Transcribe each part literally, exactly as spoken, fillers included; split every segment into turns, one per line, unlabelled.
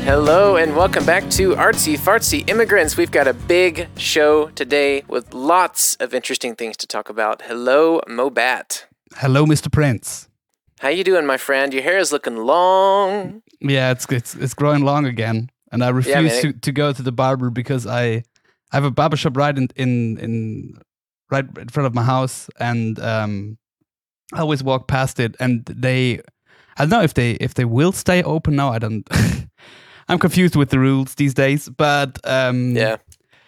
Hello and welcome back to Artsy Fartsy Immigrants. We've got a big show today with lots of interesting things to talk about. Hello, Mobat.
Hello, Mister Prince.
How you doing, my friend? Your hair is looking long.
Yeah, it's it's, it's growing long again, and I refuse
yeah,
to, to go to the barber because I, I have a barber shop right in, in in right in front of my house, and um, I always walk past it, and they, I don't know if they if they will stay open now. I don't. I'm confused with the rules these days, but um,
yeah,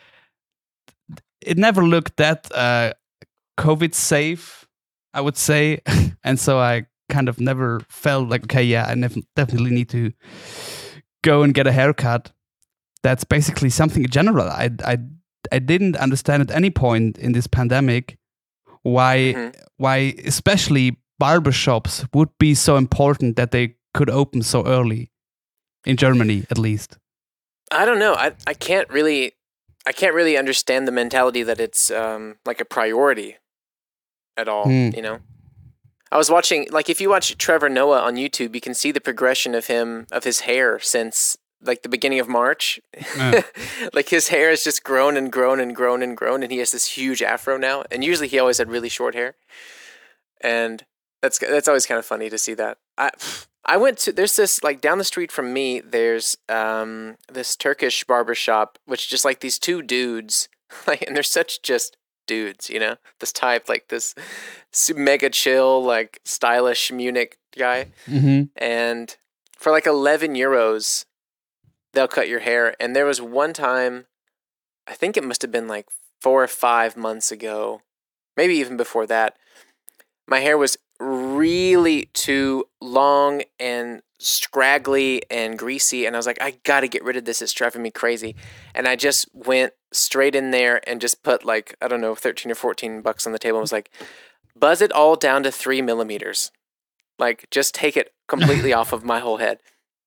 it never looked that uh, COVID safe, I would say, and so I kind of never felt like, okay, yeah, I nev- definitely need to go and get a haircut. That's basically something in general. I I I didn't understand at any point in this pandemic why mm-hmm. why especially barbershops would be so important that they could open so early. In Germany, at least.
I don't know. I, I can't really I can't really understand the mentality that it's um, like a priority at all, mm. you know? I was watching, like if you watch Trevor Noah on YouTube, you can see the progression of him, of his hair since like the beginning of March. Yeah. Like his hair has just grown and grown and grown and grown, and he has this huge afro now. And usually he always had really short hair. And that's that's always kind of funny to see that. I I went to, there's this, like, down the street from me, there's um this Turkish barbershop, which just, like, these two dudes, like, and they're such just dudes, you know? This type, like, this mega chill, like, stylish Munich guy.
Mm-hmm.
And for, like, eleven euros, they'll cut your hair. And there was one time, I think it must have been, like, four or five months ago, maybe even before that, my hair was really too long and scraggly and greasy, and I was like, I gotta get rid of this, it's driving me crazy. And I just went straight in there and just put, like, I don't know, thirteen or fourteen bucks on the table and was like, buzz it all down to three millimeters, like, just take it completely off of my whole head.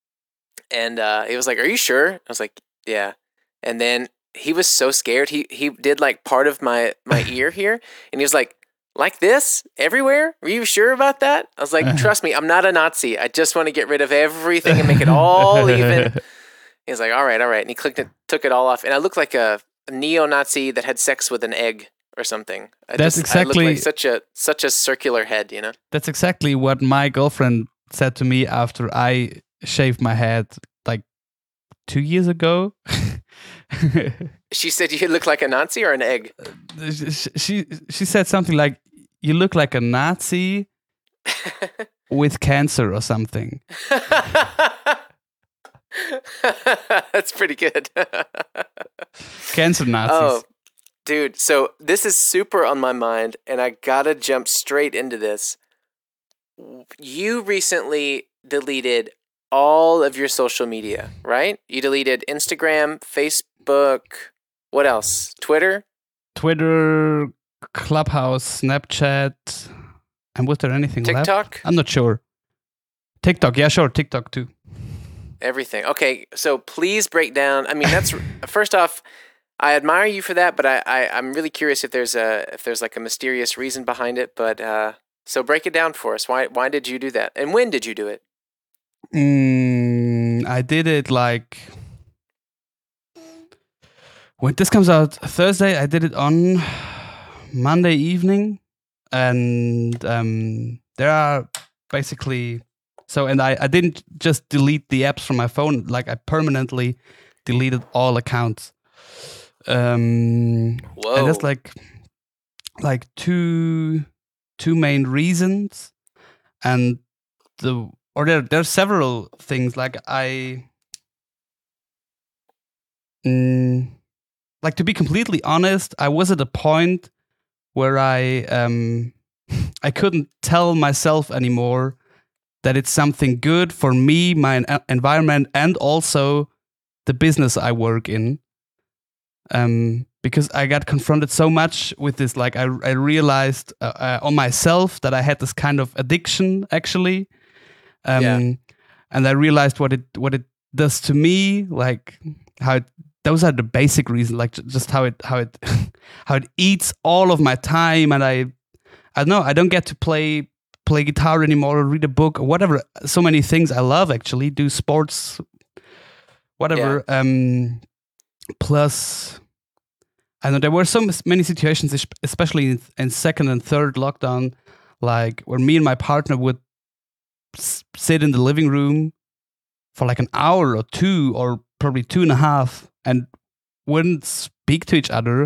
And uh he was like, are you sure? I was like, yeah. And then he was so scared, he he did like part of my my ear here, and he was like, like this? Everywhere? Are you sure about that? I was like, trust me, I'm not a Nazi. I just want to get rid of everything and make it all even. He was like, all right, all right. And he clicked it, took it all off. And I looked like a, a neo-Nazi that had sex with an egg or something. I
that's
just,
exactly
I looked like such a such a circular head, you know?
That's exactly what my girlfriend said to me after I shaved my head like two years ago.
She said you look like a Nazi or an egg?
She she said something like, you look like a Nazi with cancer or something.
That's pretty good.
Cancer Nazis.
Oh, dude. So this is super on my mind, and I gotta jump straight into this. You recently deleted all of your social media, right? You deleted Instagram, Facebook, what else? Twitter?
Twitter, Clubhouse, Snapchat, and was there anything
TikTok?
left? I'm not sure. TikTok, yeah, sure, TikTok too.
Everything. Okay, so please break down. I mean, that's first off, I admire you for that, but I, I I'm really curious if there's a if there's like a mysterious reason behind it. But uh, so break it down for us. Why why did you do that, and when did you do it?
Mm, I did it like when this comes out Thursday. I did it on Monday evening, and um, there are basically so. And I, I didn't just delete the apps from my phone; like I permanently deleted all accounts. Um,
Whoa!
And that's like like two two main reasons, and the. Or there, there's several things. Like I, mm, like to be completely honest, I was at a point where I, um, I couldn't tell myself anymore that it's something good for me, my en- environment, and also the business I work in. Um, because I got confronted so much with this, like I, I realized uh, uh, on myself that I had this kind of addiction, actually. Um,
yeah.
And I realized what it what it does to me, like how it, those are the basic reasons, like just how it how it how it eats all of my time, and I I don't know, I don't get to play play guitar anymore, or read a book, or whatever. So many things I love, actually, do sports, whatever. Yeah. Um, plus, I know there were so many situations, especially in, in second and third lockdown, like where me and my partner would s- sit in the living room for like an hour or two, or probably two and a half, and wouldn't speak to each other.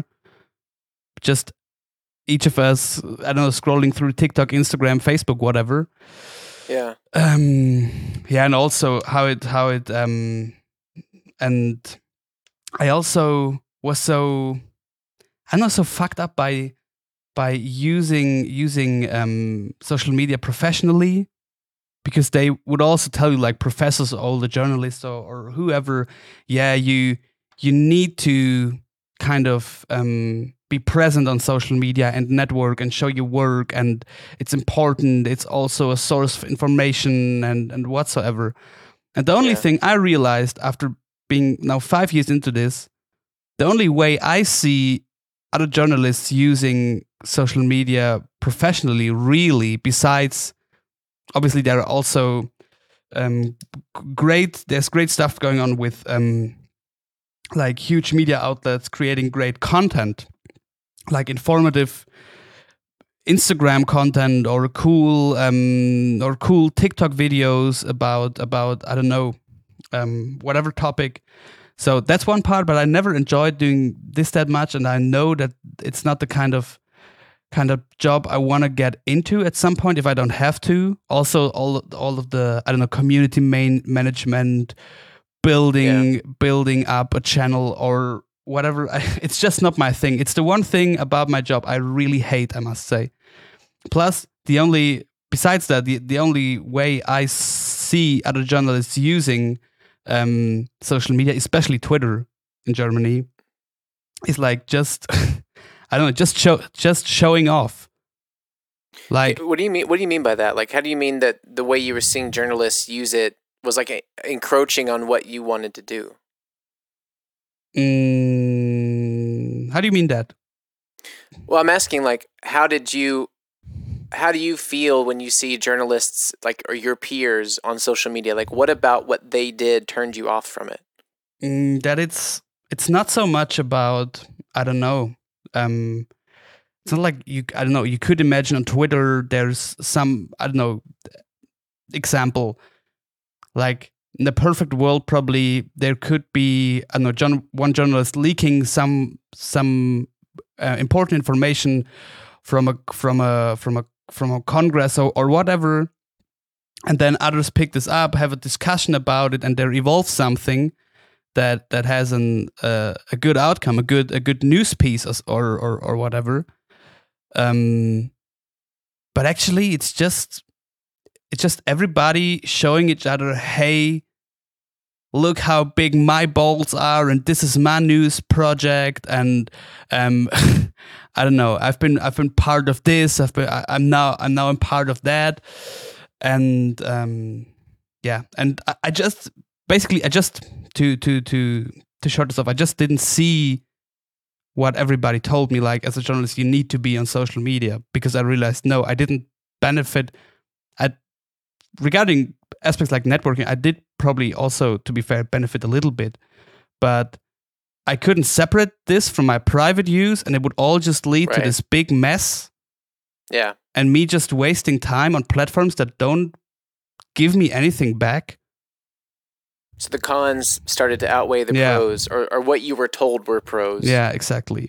Just each of us, I don't know, scrolling through TikTok, Instagram, Facebook, whatever.
Yeah.
Um, yeah, and also how it, how it, um, and I also was so, I'm not so fucked up by, by using, using, um, social media professionally, because they would also tell you, like professors, all the journalists or, or whoever, yeah, you, you need to kind of, um, be present on social media and network and show your work, and it's important. It's also a source of information and, and whatsoever. And the only
Yeah.
thing I realized after being now five years into this, the only way I see other journalists using social media professionally, really, besides, obviously there are also um, great, there's great stuff going on with um, like huge media outlets creating great content, like informative Instagram content or cool um, or cool TikTok videos about about I don't know um, whatever topic. So that's one part, but I never enjoyed doing this that much, and I know that it's not the kind of kind of job I want to get into at some point if I don't have to. Also, all all of the I don't know community main management, building yeah. building up a channel or whatever. It's just not my thing. It's the one thing about my job I really hate, I must say. Plus, the only, besides that, the, the only way I see other journalists using um, social media, especially Twitter in Germany, is like just, I don't know, just show, just showing off. Like,
what do you mean? What do you mean by that? Like, how do you mean that the way you were seeing journalists use it was like a, encroaching on what you wanted to do?
Mm, how do you mean that?
Well, I'm asking, like, how did you, how do you feel when you see journalists, like, or your peers on social media? Like, what about what they did turned you off from it?
Mm, that it's, it's not so much about, I don't know, um, it's not like you, I don't know, you could imagine on Twitter, there's some, I don't know, example, like in the perfect world, probably there could be, I don't know, John, one journalist leaking some, some uh, important information from a, from a, from a, from a congress or, or whatever. And then others pick this up, have a discussion about it, and there evolves something that, that has an, uh, a good outcome, a good, a good news piece or, or, or whatever. Um, but actually, it's just it's just everybody showing each other, hey, look how big my balls are, and this is my news project, and um, I don't know, I've been I've been part of this, I've been I, I'm now I'm now I'm part of that, and um, yeah, and I, I just basically I just to to to to short this off, I just didn't see what everybody told me, like as a journalist you need to be on social media, because I realized no, I didn't benefit. I, regarding aspects like networking, I did probably also, to be fair, benefit a little bit, but I couldn't separate this from my private use, and it would all just lead right. to this big mess.
Yeah.
And me just wasting time on platforms that don't give me anything back.
So the cons started to outweigh the yeah. pros, or, or what you were told were pros.
Yeah, exactly.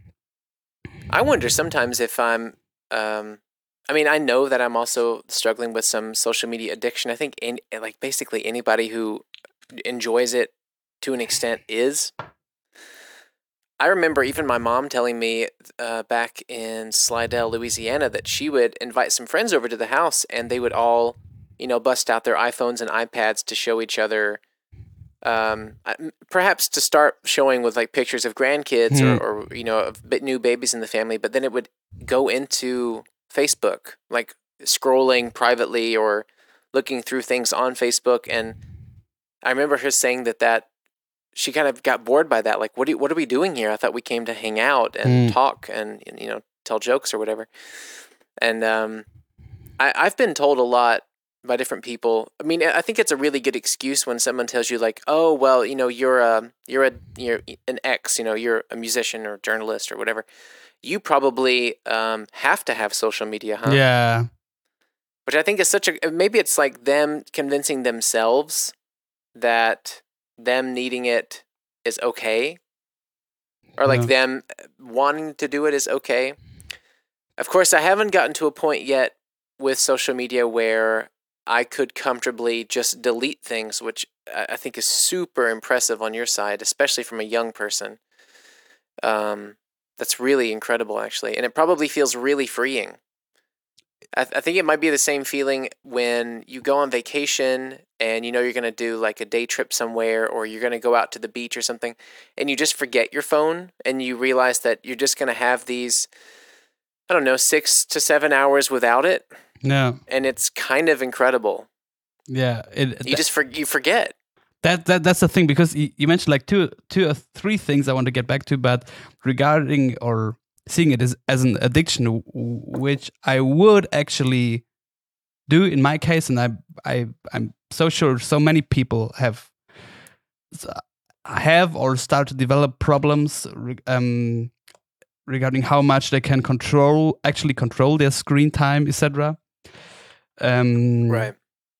I wonder sometimes if I'm, um, I mean, I know that I'm also struggling with some social media addiction. I think in, like basically anybody who enjoys it to an extent is. I remember even my mom telling me uh, back in Slidell, Louisiana, that she would invite some friends over to the house, and they would all, you know, bust out their iPhones and iPads to show each other. Um, perhaps to start showing with like pictures of grandkids mm. or, or, you know, of new babies in the family, but then it would go into Facebook, like scrolling privately or looking through things on Facebook. And I remember her saying that that she kind of got bored by that. Like, what do you, what are we doing here? I thought we came to hang out and mm. talk and, you know, tell jokes or whatever. And, um, I, I've been told a lot by different people. I mean, I think it's a really good excuse when someone tells you like, "Oh, well, you know, you're a you're a you're an X, you know, you're a musician or journalist or whatever. You probably um, have to have social media, huh?"
Yeah.
Which I think is such a maybe it's like them convincing themselves that them needing it is okay, or like
Yeah.
them wanting to do it is okay. Of course, I haven't gotten to a point yet with social media where I could comfortably just delete things, which I think is super impressive on your side, especially from a young person. Um, that's really incredible, actually, and it probably feels really freeing. I, th- I think it might be the same feeling when you go on vacation and you know you're going to do like a day trip somewhere, or you're going to go out to the beach or something, and you just forget your phone and you realize that you're just going to have these, I don't know, six to seven hours without it.
Yeah.
And it's kind of incredible.
Yeah. It,
You just for, you forget.
That, that that's the thing, because you, you mentioned like two two or three things I want to get back to, but regarding or seeing it as, as an addiction, w- which I would actually do in my case, and I I I'm so sure so many people have have or start to develop problems um, regarding how much they can control actually control their screen time, et cetera. Um,
Right.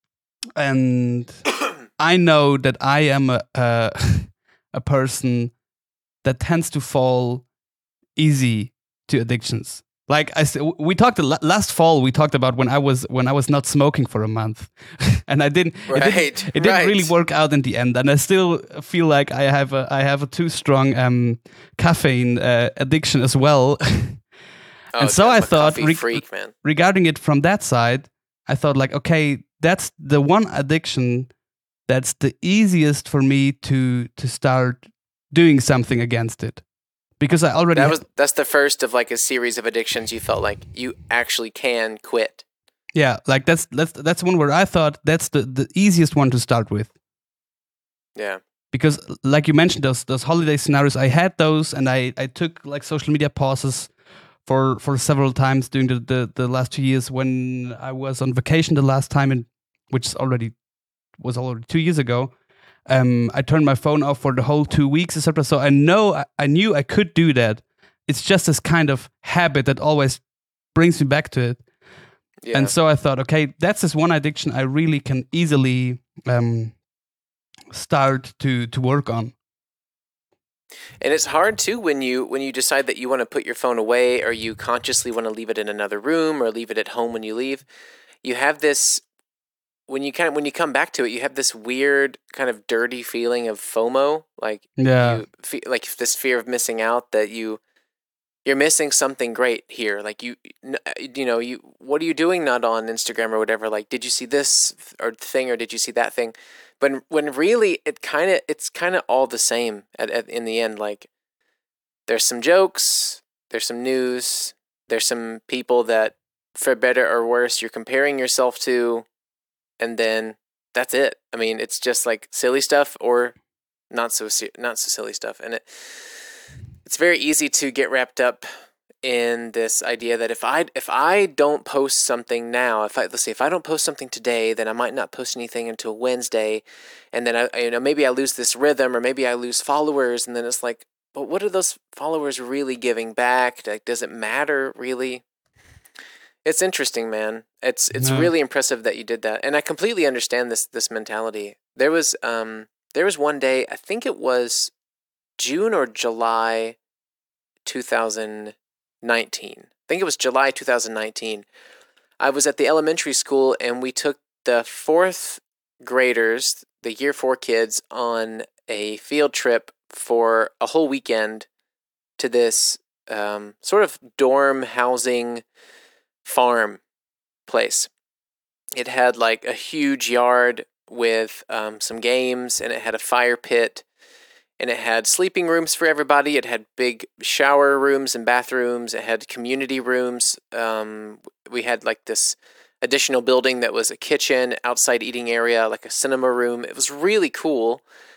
And I know that I am a a, a person that tends to fall easy to addictions. Like I said, we talked last fall. We talked about when I was when I was not smoking for a month, and I didn't.
Right,
it didn't, it didn't
right.
really work out in the end, and I still feel like I have a I have a too strong um, caffeine uh, addiction as well.
Oh,
And so
I'm
I
a
thought,
coffee
re-
freak, man.
regarding it from that side, I thought like, okay, that's the one addiction that's the easiest for me to to start doing something against it, because I already
That
ha-
was that's the first of like a series of addictions you felt like you actually can quit.
yeah, like that's that's that's one where I thought that's the the easiest one to start with.
Yeah.
Because like you mentioned, those those holiday scenarios, I had those, and I I took like social media pauses for for several times during the the, the last two years when I was on vacation the last time, and which is already was already two years ago. Um, I turned my phone off for the whole two weeks, et cetera. So I know I, I knew I could do that. It's just this kind of habit that always brings me back to it.
Yeah.
And so I thought, okay, that's this one addiction I really can easily um, start to to work on.
And it's hard too when you when you decide that you want to put your phone away, or you consciously want to leave it in another room, or leave it at home when you leave. You have this when you kind of when you come back to it, you have this weird kind of dirty feeling of FOMO, like
Yeah.
you fe- like this fear of missing out, that you you're missing something great here. Like you n- you know, you what are you doing not on Instagram or whatever? Like, did you see this or thing, or did you see that thing? But when really it kind of it's kind of all the same at, at in the end. Like, there's some jokes, there's some news, there's some people that, for better or worse, you're comparing yourself to, and then that's it. I mean, it's just like silly stuff or not so not so silly stuff, and it it's very easy to get wrapped up in this idea that if I if I don't post something now, if I let's see, if I don't post something today, then I might not post anything until Wednesday, and then I you know maybe I lose this rhythm, or maybe I lose followers, and then it's like, but what are those followers really giving back? Like, does it matter really? It's interesting, man. It's it's
No.
really impressive that you did that, and I completely understand this this mentality. There was um there was one day, I think it was June or July, two thousand nineteen. I think it was July two thousand nineteen. I was at the elementary school, and we took the fourth graders, the year four kids, on a field trip for a whole weekend to this um, sort of dorm housing farm place. It had like a huge yard with um, some games, and it had a fire pit, and it had sleeping rooms for everybody. It had big shower rooms and bathrooms. It had community rooms. Um, we had like this additional building that was a kitchen, outside eating area, like a cinema room. It was really cool.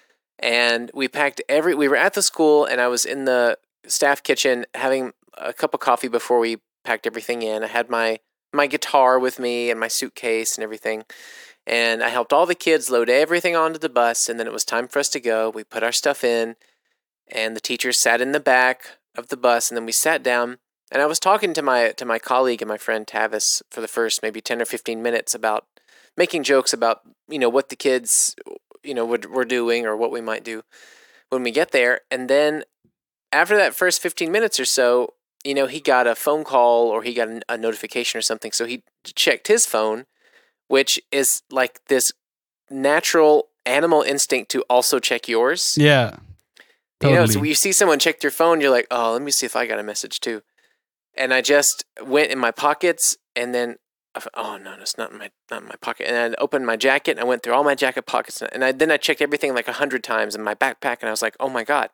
And we packed every, we were at the school, and I was in the staff kitchen having a cup of coffee before we packed everything in. I had my, my guitar with me and my suitcase and everything. And I helped all the kids load everything onto the bus, and then it was time for us to go. We put our stuff in, and the teacher sat in the back of the bus, and then we sat down. And I was talking to my to my colleague and my friend Tavis for the first maybe ten or fifteen minutes about making jokes about, you know, what the kids, you know, were, were doing or what we might do when we get there. And then after that first fifteen minutes or so, you know, he got a phone call or he got a notification or something. So he checked his phone, which is like this natural animal instinct to also check yours.
Yeah.
Totally. You know, so when you see someone check their phone, you're like, oh, let me see if I got a message too. And I just went in my pockets, and then, oh no, it's not in my not in my pocket. And I opened my jacket, and I went through all my jacket pockets, and I then I checked everything like a hundred times in my backpack, and I was like, oh my god,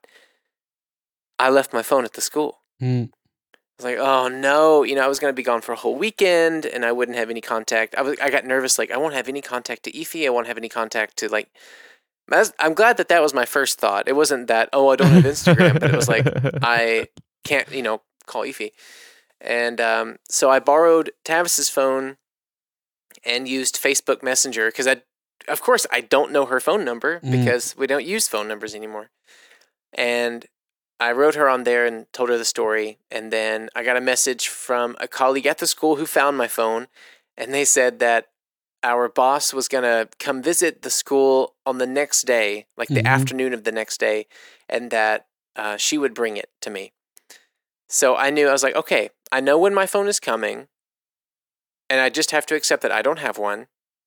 I left my phone at the school.
Mm.
I was like, oh no, you know, I was going to be gone for a whole weekend, and I wouldn't have any contact. I was, I got nervous, like I won't have any contact to Ify. I won't have any contact to like. I'm glad that that was my first thought. It wasn't that, oh, I don't have Instagram, but it was like I can't, you know, call Ify. And um, so I borrowed Tavis's phone and used Facebook Messenger because I, of course, I don't know her phone number mm. because we don't use phone numbers anymore. And I wrote her on there and told her the story. And then I got a message from a colleague at the school who found my phone. And they said that our boss was going to come visit the school on the next day, like the mm-hmm. afternoon of the next day, and that uh, she would bring it to me. So I knew, I was like, okay, I know when my phone is coming, and I just have to accept that I don't have one.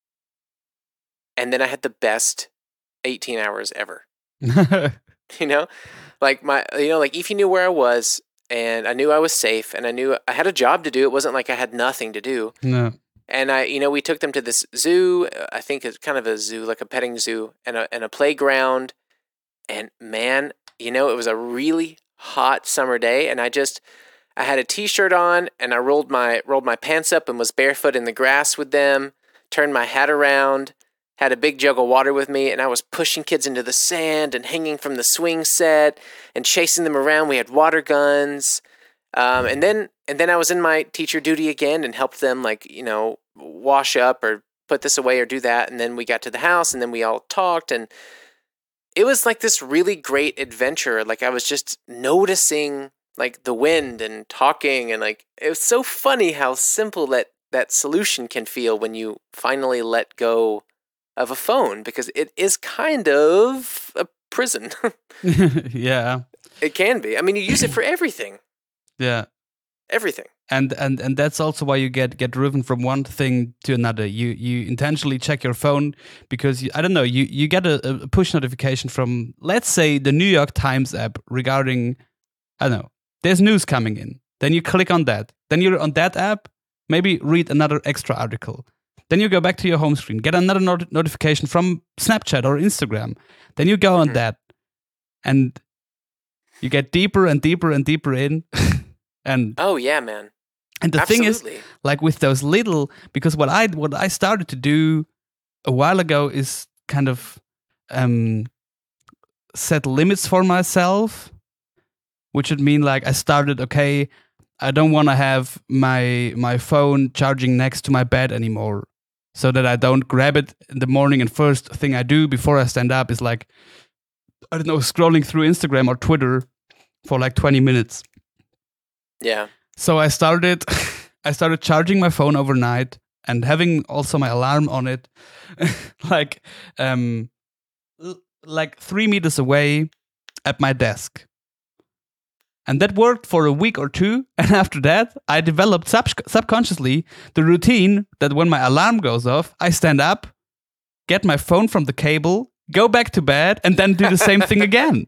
And then I had the best eighteen hours ever. You know? Like my, you know, like if you knew where I was, and I knew I was safe, and I knew I had a job to do, it wasn't like I had nothing to do.
No.
And I, you know, we took them to this zoo. I think it's kind of a zoo, like a petting zoo, and a and a playground. And man, you know, it was a really hot summer day, and I just, I had a t-shirt on, and I rolled my rolled my pants up and was barefoot in the grass with them. Turned my hat around, had a big jug of water with me, and I was pushing kids into the sand and hanging from the swing set and chasing them around. We had water guns. Um, and then and then I was in my teacher duty again and helped them, like, you know, wash up or put this away or do that. And then we got to the house, and then we all talked, and it was like this really great adventure. Like I was just noticing like the wind and talking, and like it was so funny how simple that that solution can feel when you finally let go of a phone, because it is kind of a prison.
Yeah.
It can be. I mean, you use it for everything.
Yeah.
Everything.
And and and that's also why you get get driven from one thing to another. You you intentionally check your phone because you, I don't know, you you get a, a push notification from, let's say, the New York Times app regarding, I don't know, there's news coming in. Then you click on that. Then you're on that app, maybe read another extra article. Then you go back to your home screen, get another not- notification from Snapchat or Instagram. Then you go on mm-hmm. that, and you get deeper and deeper and deeper in. And
oh yeah, man.
And the
Absolutely.
thing is, like with those little, because what I what I started to do a while ago is kind of um, set limits for myself, which would mean like I started, okay, I don't want to have my my phone charging next to my bed anymore, so that I don't grab it in the morning and first thing I do before I stand up is like, I don't know, scrolling through Instagram or Twitter for like twenty minutes.
Yeah.
So I started I started charging my phone overnight and having also my alarm on it, like um like three meters away at my desk. And that worked for a week or two. And after that, I developed sub- subconsciously the routine that when my alarm goes off, I stand up, get my phone from the cable, go back to bed, and then do the same thing again.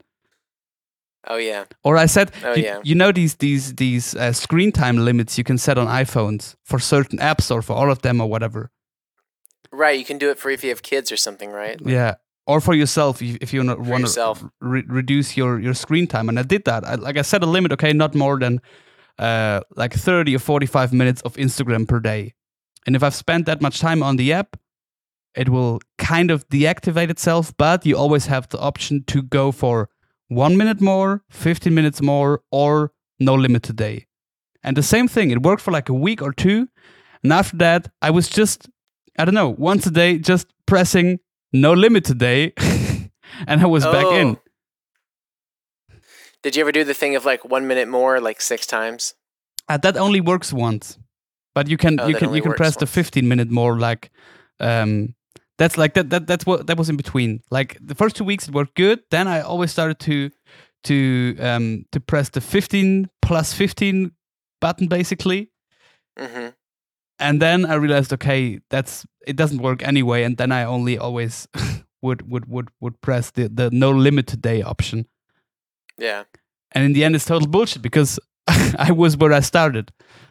Oh yeah.
Or I said,
oh,
you,
yeah.
you know these these these uh, screen time limits you can set on iPhones for certain apps or for all of them or whatever.
Right, you can do it for if you have kids or something, right?
Like, yeah, or for yourself if you want
to
re- reduce your, your screen time. And I did that. I, like I set a limit, okay, not more than uh, like thirty or forty-five minutes of Instagram per day. And if I've spent that much time on the app, it will kind of deactivate itself, but you always have the option to go for one minute more, fifteen minutes more, or no limit today. And the same thing, it worked for like a week or two. And after that, I was just, I don't know, once a day, just pressing no limit today. And I was
oh.
back in.
Did you ever do the thing of like one minute more, like six times?
Uh, that only works once. But you can
oh,
you can you can press
once.
the fifteen minute more like um that's like that that that's what that was in between. Like the first two weeks it worked good. Then I always started to to um to press the fifteen plus fifteen button basically.
Mm-hmm.
And then I realized, okay, that's it doesn't work anyway. And then I only always would would would would press the the no limit today option.
Yeah.
And in the end, it's total bullshit because I was where I started.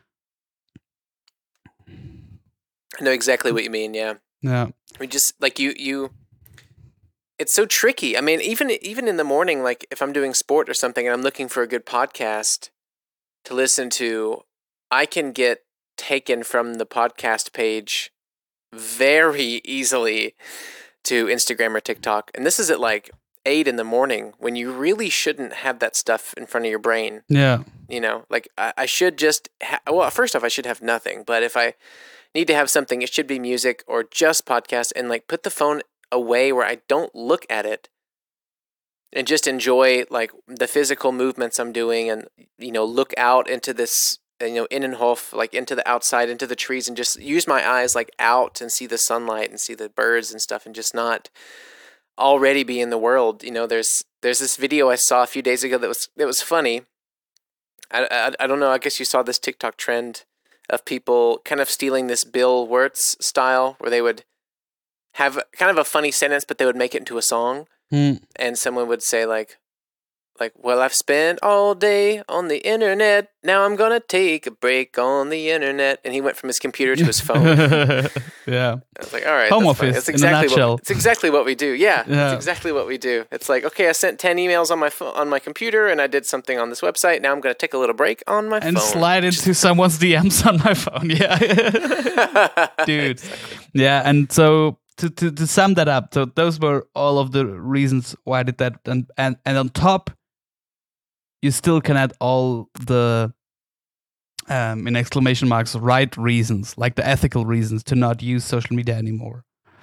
I know exactly what you mean. Yeah.
Yeah.
We just like you you. It's so tricky. I mean, even even in the morning, like if I'm doing sport or something and I'm looking for a good podcast to listen to, I can get taken from the podcast page very easily to Instagram or TikTok. And this is at like eight in the morning when you really shouldn't have that stuff in front of your brain.
Yeah.
You know, like I, I should just, ha- well, first off, I should have nothing. But if I need to have something, it should be music or just podcast, and like put the phone away where I don't look at it and just enjoy like the physical movements I'm doing, and, you know, look out into this, you know, Innenhof, like into the outside, into the trees, and just use my eyes like out and see the sunlight and see the birds and stuff, and just not already be in the world. You know, there's there's this video I saw a few days ago that was that was funny. I, I, I don't know, I guess you saw this TikTok trend of people kind of stealing this Bill Wirtz style where they would have kind of a funny sentence, but they would make it into a song.
Mm.
And someone would say like, like, well, I've spent all day on the internet. Now I'm going to take a break on the internet. And he went from his computer to his phone.
Yeah.
I was like, all right.
Home
that's
office,
It's exactly
in a nutshell.
What, it's exactly what we do. Yeah,
Yeah.
It's exactly what we do. It's like, okay, I sent ten emails on my fo- on my computer and I did something on this website. Now I'm going to take a little break on my
and
phone.
And slide into someone's D Ms on my phone. Yeah. Dude.
Exactly.
Yeah. And so to, to, to sum that up, so those were all of the reasons why I did that. And, and, and on top, you still can add all the, um, in exclamation marks, right reasons, like the ethical reasons to not use social media anymore.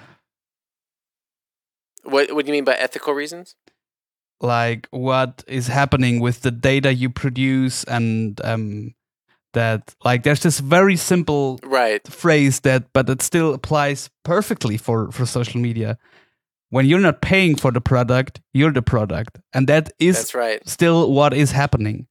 What What do you mean by ethical reasons?
Like what is happening with the data you produce, and um, that, like, there's this very simple
right.
phrase that, but it still applies perfectly for, for social media. When you're not paying for the product, you're the product. And that is
That's right.
still what is happening.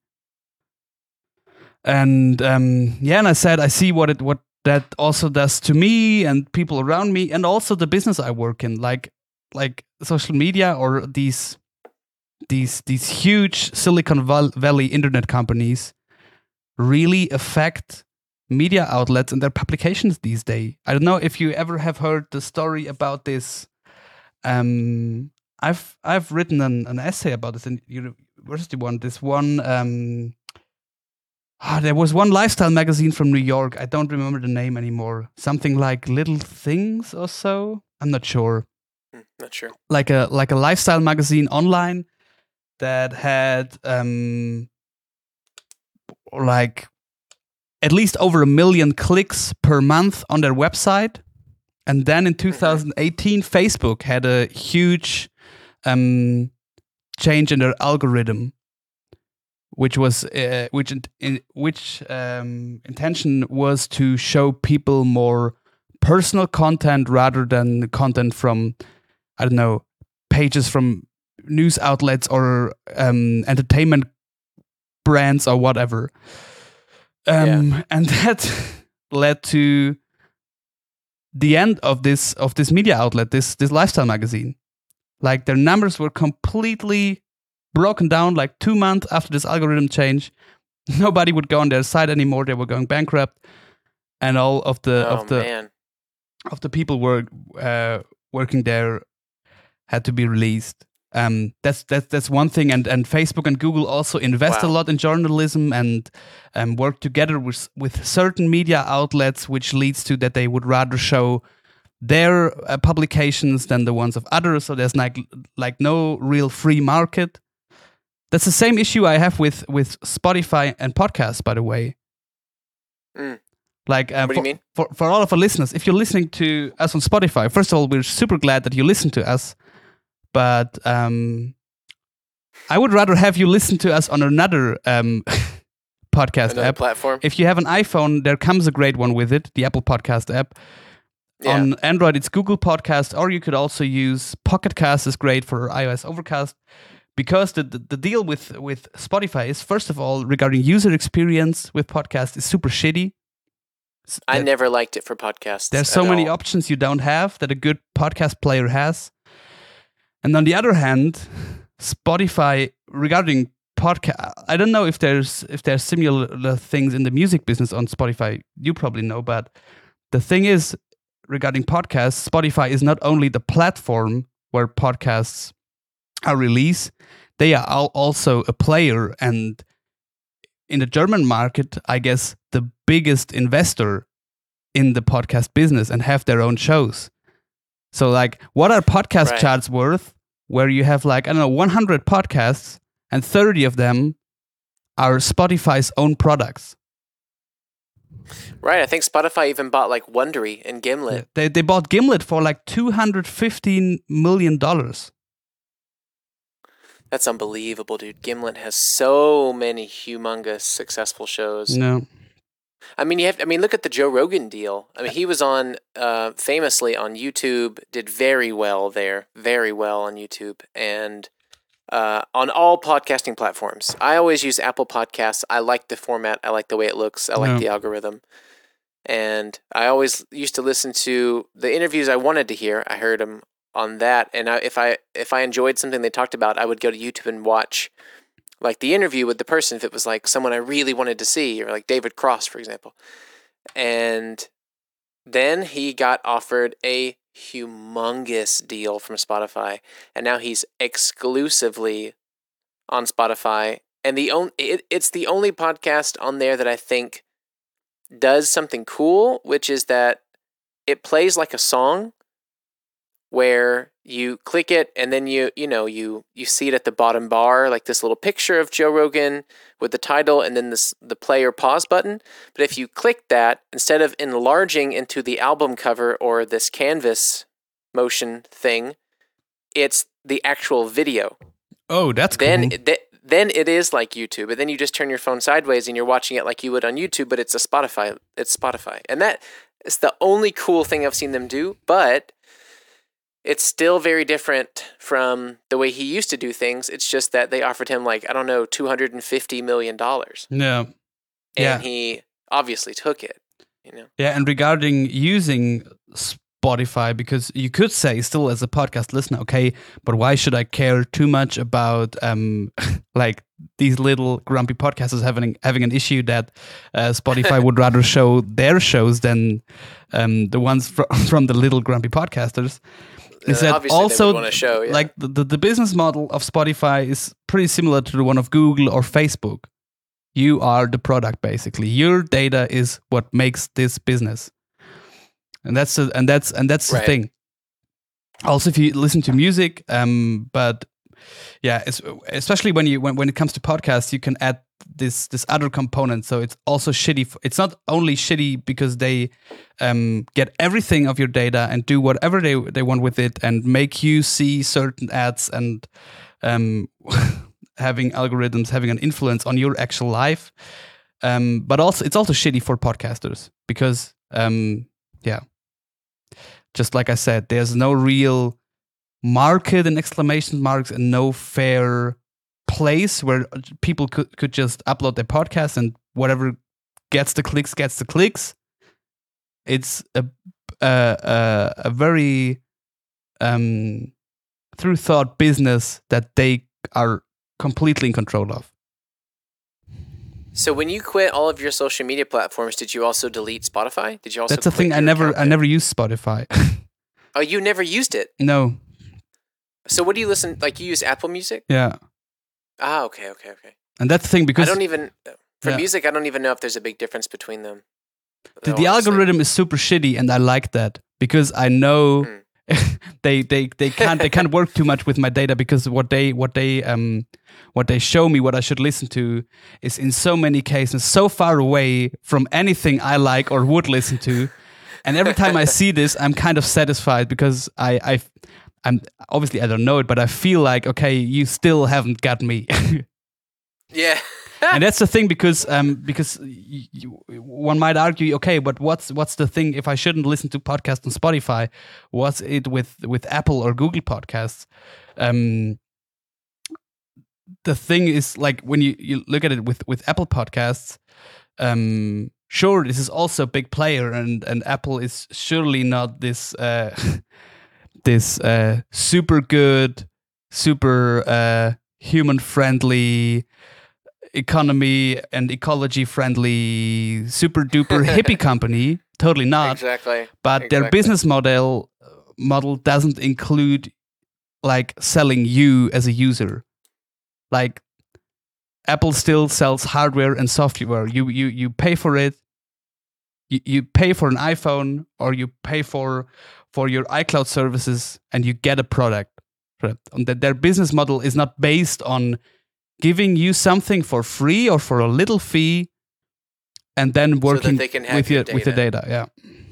And um, yeah, and I said, I see what it what that also does to me and people around me, and also the business I work in, like like social media or these these these huge Silicon Valley internet companies really affect media outlets and their publications these days. I don't know if you ever have heard the story about this. Um, I've I've written an, an essay about this in university one. This one, um, oh, there was one lifestyle magazine from New York. I don't remember the name anymore. Something like Little Things or so. I'm not sure.
Not sure.
Like a like a lifestyle magazine online that had um like at least over a million clicks per month on their website. And then in two thousand eighteen, mm-hmm. Facebook had a huge um, change in their algorithm, which was uh, which in, in, which um, intention was to show people more personal content rather than content from, I don't know, pages from news outlets or um, entertainment brands or whatever. Um, yeah. And that led to the end of this of this media outlet, this this lifestyle magazine. Like their numbers were completely broken down. Like two months after this algorithm change, nobody would go on their site anymore. They were going bankrupt, and all of the
oh,
of the
man.
of the people were uh, working there had to be released. Um, that's that's that's one thing, and, and Facebook and Google also invest
wow.
a lot in journalism and um, work together with with certain media outlets, which leads to that they would rather show their uh, publications than the ones of others. So there's like like no real free market. That's the same issue I have with with Spotify and podcasts, by the way.
Mm.
Like, uh,
what do
for,
you mean?
For, for all of our listeners, if you're listening to us on Spotify, first of all, we're super glad that you listen to us. But um, I would rather have you listen to us on another um, podcast
Another
app.
platform.
If you have an iPhone, there comes a great one with it, the Apple Podcast app. Yeah. On Android, it's Google Podcast, or you could also use Pocket Cast is great for iOS Overcast. Because the, the, the deal with, with Spotify is, first of all, regarding user experience with podcasts is super shitty.
I that, never liked it for podcasts.
There's so many
all.
options you don't have that a good podcast player has. And on the other hand, Spotify, regarding podcast, I don't know if there's if there's similar things in the music business on Spotify. You probably know, but the thing is, regarding podcasts, Spotify is not only the platform where podcasts are released, they are also a player, and in the German market, I guess the biggest investor in the podcast business and have their own shows. So like, what are podcast right. charts worth where you have like, I don't know, one hundred podcasts and thirty of them are Spotify's own products?
Right. I think Spotify even bought like Wondery and Gimlet.
Yeah, they, they bought Gimlet for like two hundred fifteen million dollars.
That's unbelievable, dude. Gimlet has so many humongous successful shows.
No.
I mean, you have. I mean, look at the Joe Rogan deal. I mean, he was on uh, famously on YouTube, did very well there, very well on YouTube, and uh, on all podcasting platforms. I always use Apple Podcasts. I like the format. I like the way it looks. I like no. the algorithm. And I always used to listen to the interviews I wanted to hear. I heard them on that, and I, if I if I enjoyed something they talked about, I would go to YouTube and watch like the interview with the person if it was like someone I really wanted to see, or like David Cross, for example. And then he got offered a humongous deal from Spotify, and now he's exclusively on Spotify. And the only it, it's the only podcast on there that I think does something cool, which is that it plays like a song, where you click it and then you you know you you see it at the bottom bar, like this little picture of Joe Rogan with the title and then this the play or pause button. But if you click that, instead of enlarging into the album cover or this canvas motion thing, it's the actual video.
Oh, that's
then
cool.
Th- then it is like YouTube, and then you just turn your phone sideways and you're watching it like you would on YouTube, but it's a Spotify. It's Spotify, and that is the only cool thing I've seen them do. But it's still very different from the way he used to do things. It's just that they offered him like, I don't know, two hundred fifty million dollars.
No.
And
yeah.
he obviously took it, you know?
Yeah, and regarding using Spotify, because you could say still as a podcast listener, okay, but why should I care too much about um like these little grumpy podcasters having having an issue that uh, Spotify would rather show their shows than um the ones fr- from the little grumpy podcasters? Is
uh,
that also
want to show, yeah.
like the, the, the business model of Spotify is pretty similar to the one of Google or Facebook. You are the product, basically. Your data is what makes this business, and that's the, and that's and that's right. the thing. Also, if you listen to music, um, but yeah, it's, especially when you when, when it comes to podcasts, you can add this this other component. So it's also shitty. For, it's not only shitty because they um, get everything of your data and do whatever they they want with it and make you see certain ads and um, having algorithms having an influence on your actual life. Um, but also, it's also shitty for podcasters because um, yeah, just like I said, there's no real market and exclamation marks and no fair place where people could, could just upload their podcast and whatever gets the clicks gets the clicks. It's a a, a, a very um, through thought business that they are completely in control of.
So when you quit all of your social media platforms, did you also delete Spotify? Did you also?
That's the thing. I never I never used Spotify.
Oh, you never used it?
No.
So what do you listen? Like you use Apple Music?
Yeah.
Ah, okay, okay, okay.
And that's the thing because
I don't even for
yeah.
music. I don't even know if there's a big difference between them.
The, the algorithm is super shitty, and I like that because I know mm. they they they can't they can't work too much with my data, because what they what they um what they show me what I should listen to is in so many cases so far away from anything I like or would listen to. And every time I see this, I'm kind of satisfied, because I I I'm obviously I don't know it, but I feel like, okay, you still haven't got me.
Yeah.
And that's the thing, because um because y- you, one might argue, okay, but what's what's the thing if I shouldn't listen to podcasts on Spotify? What's it with with Apple or Google Podcasts? Um, the thing is, like, when you, you look at it with with Apple Podcasts, um, sure, this is also a big player, and and Apple is surely not this uh, this uh, super good, super uh, human friendly, economy and ecology friendly, super duper hippie company. Totally not.
Exactly.
But
exactly.
their business model model doesn't include like selling you as a user. Like, Apple still sells hardware and software. You you you pay for it. You, you pay for an iPhone, or you pay for for your iCloud services, and you get a product. And that their business model is not based on giving you something for free or for a little fee, and then working
so they can have
with your,
your
with the data. Yeah.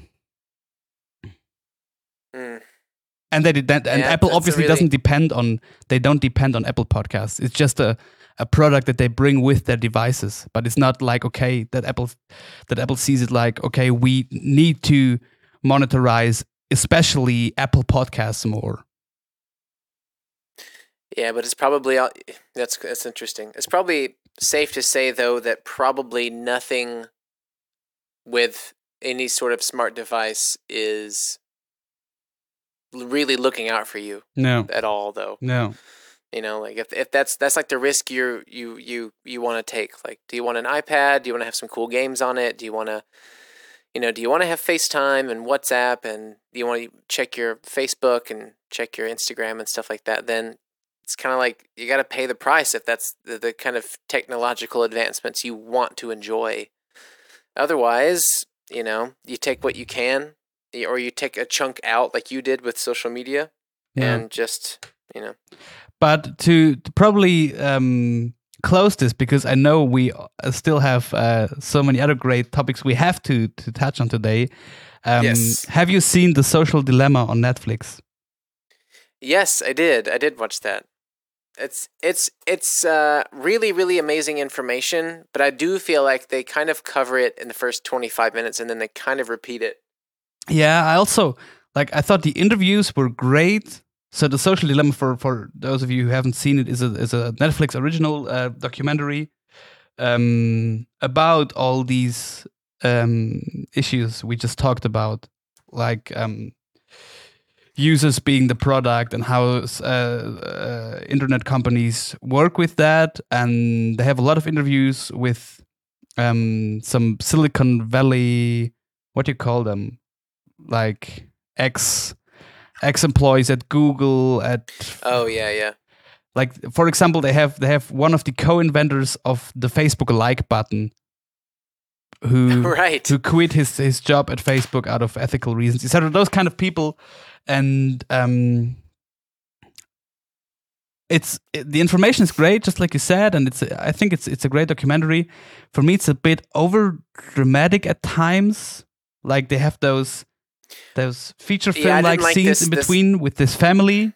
Mm.
And they did, and
Yeah,
Apple
that's a
obviously
really-
doesn't depend on. They don't depend on Apple Podcasts. It's just a, a product that they bring with their devices. But it's not like, okay, that Apple that Apple sees it like, okay, we need to monetize especially Apple Podcasts more.
Yeah, but it's probably all- that's that's interesting. It's probably safe to say, though, that probably nothing with any sort of smart device is really looking out for you
No,
at all, though.
no.
You know, like if if that's that's like the risk you you you you want to take. Like, do you want an iPad? Do you want to have some cool games on it? Do you want to, you know, do you want to have FaceTime and WhatsApp, and do you want to check your Facebook and check your Instagram and stuff like that? Then it's kind of like you got to pay the price if that's the, the kind of technological advancements you want to enjoy. Otherwise, you know, you take what you can, or you take a chunk out like you did with social media,
Yeah.
and just, you know.
But to, to probably um, close this, because I know we uh, still have uh, so many other great topics we have to, to touch on today. Um,
Yes.
Have you seen The Social Dilemma on Netflix?
Yes, I did. I did watch that. It's it's it's uh, really really amazing information, but I do feel like they kind of cover it in the first twenty-five minutes, and then they kind of repeat it.
Yeah, I also, like, I thought the interviews were great. So The Social Dilemma, for, for those of you who haven't seen it, is a, is a Netflix original uh, documentary um, about all these um, issues we just talked about, like um, users being the product, and how uh, uh, internet companies work with that. And they have a lot of interviews with um, some Silicon Valley, what do you call them? Like ex ex employees at Google, at
Oh yeah, yeah.
like, for example, they have they have one of the co-inventors of the Facebook like button, who
Right.
who quit his his job at Facebook out of ethical reasons, et cetera. Those kind of people. And um, it's it, the information is great, just like you said, and it's I think it's it's a great documentary. For me, it's a bit over dramatic at times. Like, they have those those feature
Yeah, I
film like
didn't like
scenes
this-
in
this-
between with this family.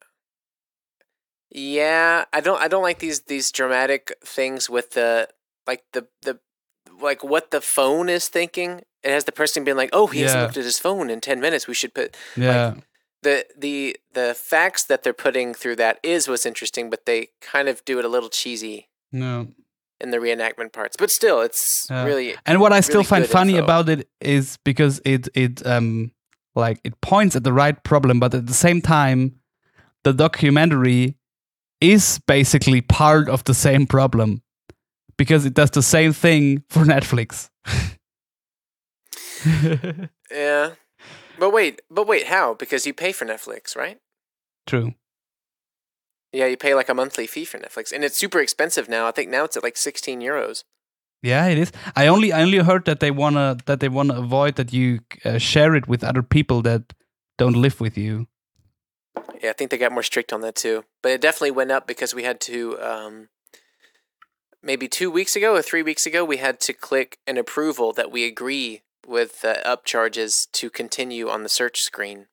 Yeah, I don't I don't like these these dramatic things with the like the the like what the phone is thinking. It has the person being like, "Oh, he hasn't
Yeah.
looked at his phone in ten minutes. We should put
Yeah,
the the the facts that they're putting through that is what's interesting, but they kind of do it a little cheesy
no.
in the reenactment parts. But still, it's
Yeah.
really
And what I still
really
find
good
funny
info.
about it is because it it um like it points at the right problem, but at the same time, the documentary is basically part of the same problem, because it does the same thing for Netflix.
yeah. But wait, but wait, how? Because you pay for Netflix, right?
True.
Yeah, you pay like a monthly fee for Netflix, and it's super expensive now. I think now it's at like sixteen euros.
Yeah, it is. I only I only heard that they wanna that they wanna avoid that you uh, share it with other people that don't live with you.
Yeah, I think they got more strict on that too. But it definitely went up because we had to, um, maybe two weeks ago or three weeks ago, we had to click an approval that we agree with the upcharges to continue on the search screen.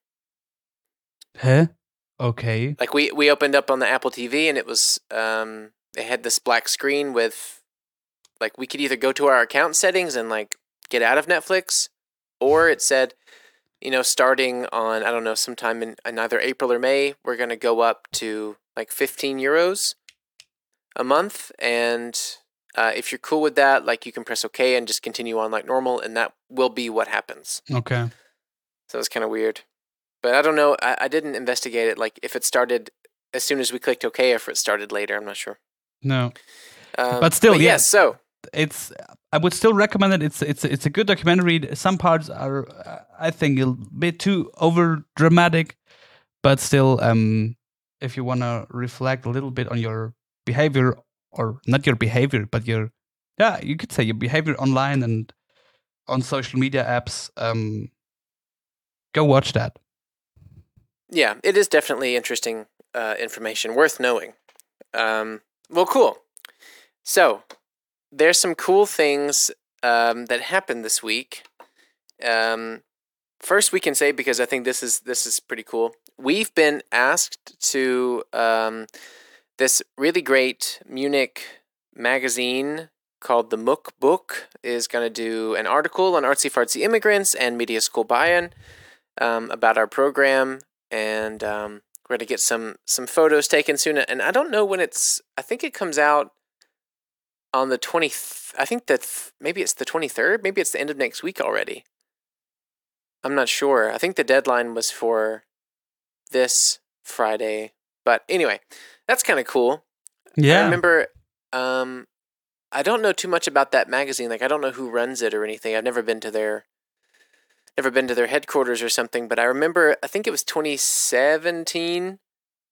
Huh? Okay.
Like we, we opened up on the Apple T V and it was, um, it had this black screen with, like, we could either go to our account settings and, like, get out of Netflix, or it said, you know, starting on, I don't know, sometime in, in either April or May, we're going to go up to like fifteen euros a month. And uh, if you're cool with that, like you can press OK and just continue on like normal. And that will be what happens.
Okay.
So it's kind of weird. But I don't know. I, I didn't investigate it. Like if it started as soon as we clicked OK or if it started later. I'm not sure.
No.
Um,
but still,
but
yes.
Yeah, so.
It's. I would still recommend it. It's it's it's a good documentary. Some parts are, uh, I think, a bit too over dramatic, but still, um, if you want to reflect a little bit on your behavior, or not your behavior, but your, yeah, you could say your behavior online and on social media apps, um, go watch that.
Yeah, it is definitely interesting uh, information, worth knowing. Um, well, cool. So. There's some cool things um, that happened this week. Um, first, we can say, because I think this is this is pretty cool. We've been asked to um, this really great Munich magazine called the Muck Book is going to do an article on artsy fartsy immigrants and Media School Bayern um, about our program, and um, we're going to get some some photos taken soon. And I don't know when it's. I think it comes out. On the twentieth, I think that maybe it's the twenty-third, maybe it's the end of next week already. I'm not sure. I think the deadline was for this Friday. But anyway, that's kind of cool.
Yeah.
I remember, um, I don't know too much about that magazine. Like, I don't know who runs it or anything. I've never been to their, never been to their headquarters or something. But I remember, I think it was twenty seventeen,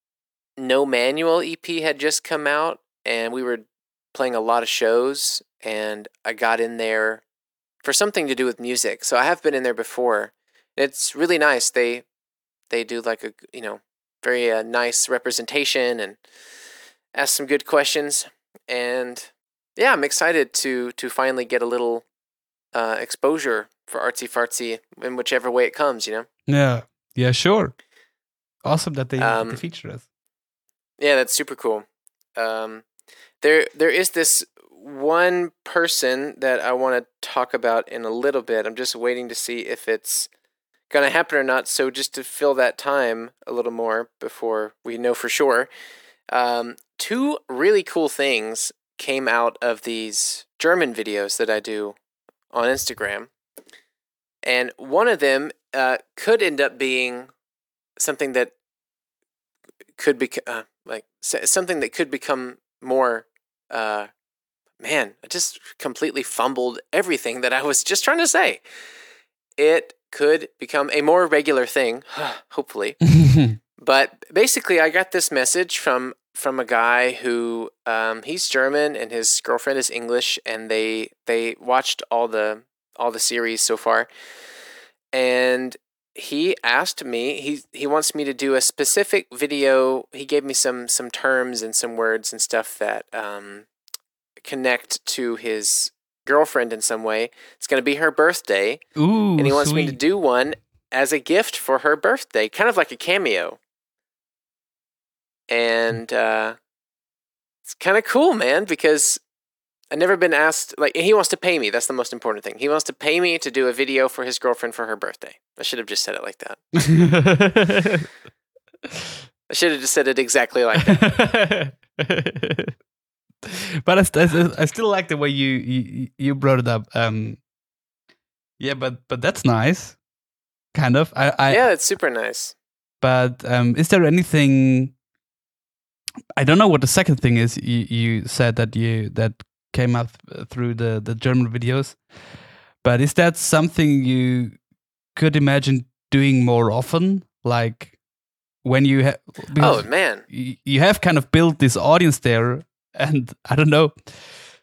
No Manual E P had just come out, and we were playing a lot of shows, and I got in there for something to do with music. So I have been in there before. It's really nice. They they do like a, you know, very uh, nice representation and ask some good questions. And yeah, I'm excited to to finally get a little uh, exposure for artsy fartsy in whichever way it comes, you know?
Yeah. Yeah, sure. Awesome that they,
Um,
they feature us.
Yeah, that's super cool. Um, There, there is this one person that I want to talk about in a little bit. I'm just waiting to see if it's going to happen or not. So just to fill that time a little more before we know for sure, um, two really cool things came out of these German videos that I do on Instagram. And one of them uh, could end up being something that could be uh, like something that could become more. Uh, man, I just completely fumbled everything that I was just trying to say. It could become a more regular thing, hopefully. But basically, I got this message from from a guy who um, he's German and his girlfriend is English, and they they watched all the all the series so far, and he asked me, he he wants me to do a specific video. He gave me some some terms and some words and stuff that um, connect to his girlfriend in some way. It's going to be her birthday.
Ooh,
and he wants
sweet.
me to do one as a gift for her birthday, kind of like a cameo. And uh, it's kind of cool, man, because I've never been asked, like, and he wants to pay me. That's the most important thing. He wants to pay me to do a video for his girlfriend for her birthday. I should have just said it like that. I should have just said it exactly like that.
But I, st- I still like the way you, you you brought it up. Um, yeah, but but that's nice, kind of. I, I
yeah, it's super nice.
But um, is there anything? I don't know what the second thing is. You, you said that you that came up through the the German videos, but is that something you could imagine doing more often? Like when you have?
Oh man,
you, you have kind of built this audience there, and I don't know,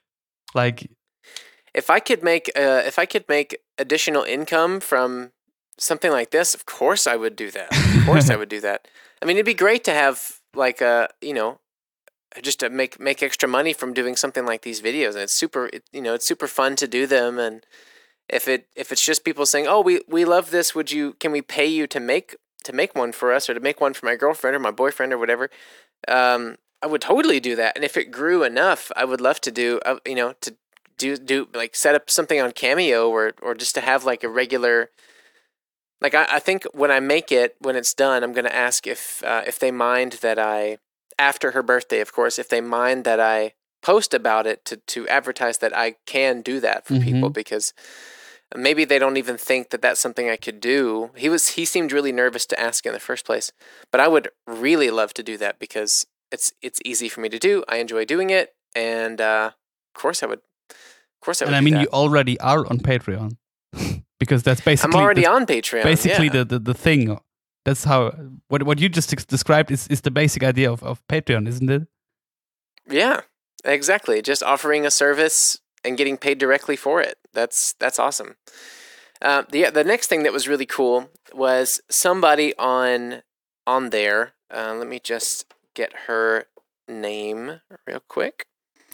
like
if I could make uh, if I could make additional income from something like this, of course I would do that. Of course I would do that. I mean, it'd be great to have like a, you know, just to make make extra money from doing something like these videos, and it's super, it, you know, it's super fun to do them. And if it if it's just people saying, "Oh, we we love this. Would you? Can we pay you to make to make one for us, or to make one for my girlfriend or my boyfriend or whatever?" Um, I would totally do that. And if it grew enough, I would love to do, uh, you know, to do do like set up something on Cameo, or or just to have like a regular. Like I, I think when I make it, when it's done, I'm going to ask if uh, if they mind that I, after her birthday, of course, if they mind that I post about it to, to advertise that I can do that for mm-hmm. people, because maybe they don't even think that that's something I could do. He was he seemed really nervous to ask in the first place, but I would really love to do that because it's it's easy for me to do. I enjoy doing it, and uh, of course I would. Of course I would.
And I mean, you already are on Patreon. Because that's basically
I'm already
the,
on Patreon.
Basically,
yeah.
the, the, the thing. That's how what what you just described is, is the basic idea of, of Patreon, isn't it?
Yeah, exactly. Just offering a service and getting paid directly for it. That's that's awesome. Uh, the the next thing that was really cool was somebody on on there. Uh, let me just get her name real quick.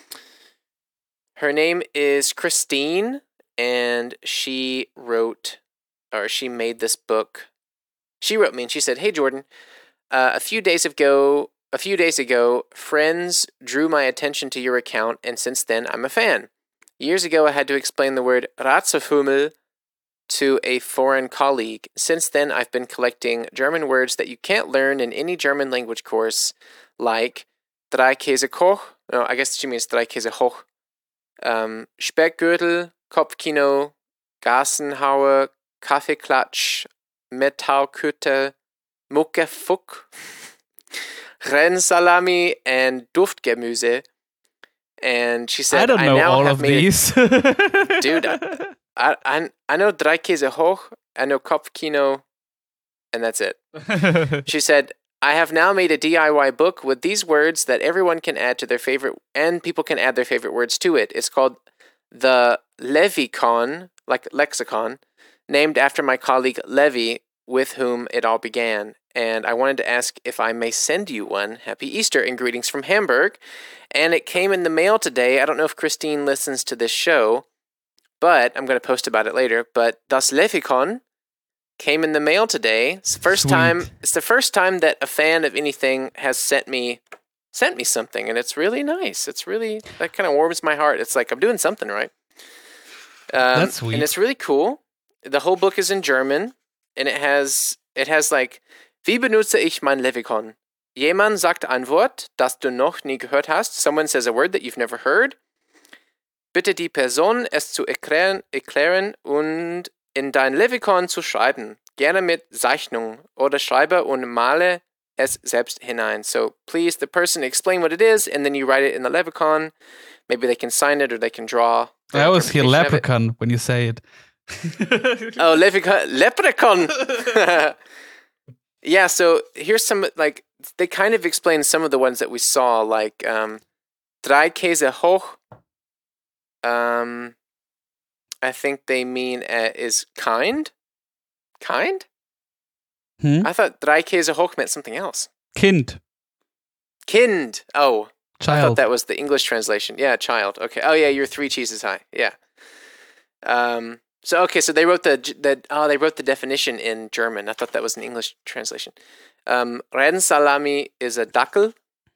Her name is Christine. And she wrote, or she made this book. She wrote me and she said, "Hey Jordan, uh, a few days ago, a few days ago, friends drew my attention to your account, and since then I'm a fan. Years ago, I had to explain the word Ratzefummel to a foreign colleague. Since then, I've been collecting German words that you can't learn in any German language course, like Dreikäsekoch. No, I guess she means Dreikäsehoch. Um, Speckgürtel, Kopfkino, Gassenhauer, Kaffeeklatsch, Metallkütte, Muckefuck, Rennsalami, and Duftgemüse." And she said,
I don't know
I now
all
have
of
made
these.
A, dude, I, I, I know Dreikäsehoch, I know Kopfkino, and that's it. She said, "I have now made a D I Y book with these words that everyone can add to their favorite, and people can add their favorite words to it. It's called the Levikon, like lexicon, named after my colleague Levi, with whom it all began. And I wanted to ask if I may send you one. Happy Easter and greetings from Hamburg." And it came in the mail today. I don't know if Christine listens to this show, but I'm going to post about it later. But Das Levikon came in the mail today. It's the first
Sweet.
time. It's the first time that a fan of anything has sent me sent me something, and it's really nice. It's really, that kind of warms my heart. It's like I'm doing something right. Um,
That's sweet.
And it's really cool. The whole book is in German, and it has it has like, "Wie benutze ich mein Levikon? Jemand sagt ein Wort, das du noch nie gehört hast." Someone says a word that you've never heard. "Bitte die Person, es zu erklären, erklären und in dein Levikon zu schreiben. Gerne mit Zeichnung, oder schreibe und male es selbst hinein." So please, the person explain what it is, and then you write it in the Levikon. Maybe they can sign it or they can draw.
I always hear leprechaun when you say it.
Oh, leprechaun. Leprechaun. Yeah, so here's some, like, they kind of explain some of the ones that we saw, like um, Dreikäsehoch. Um, I think they mean uh, is kind. Kind?
Hmm?
I thought Dreikäsehoch meant something else.
Kind.
Kind. Oh.
Child.
I thought that was the English translation. Yeah, child. Okay. Oh, yeah, you're three cheeses high. Yeah. Um. So, okay, so they wrote the, the oh, they wrote the definition in German. I thought that was an English translation. Um, Rennsalami is a Dackel.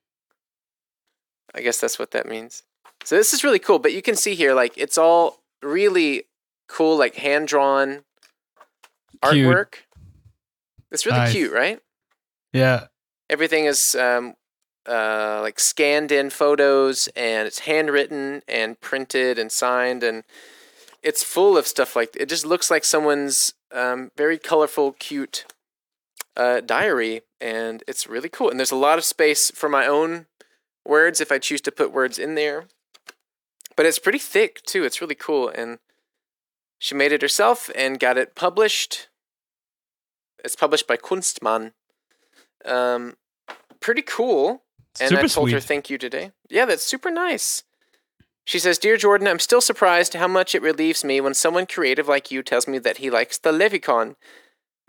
I guess that's what that means. So this is really cool, but you can see here, like, it's all really cool, like, hand-drawn artwork. It's really
nice.
Cute, right?
Yeah.
Everything is um, uh, like scanned in photos, and it's handwritten and printed and signed, and it's full of stuff like, it just looks like someone's um, very colorful, cute uh, diary, and it's really cool. And there's a lot of space for my own words if I choose to put words in there. But it's pretty thick, too. It's really cool. And she made it herself and got it published. It's published by Kunstmann. Um, pretty cool. And
Super
I told
sweet.
her thank you today. Yeah, that's super nice. She says, "Dear Jordan, I'm still surprised how much it relieves me when someone creative like you tells me that he likes the Levikon.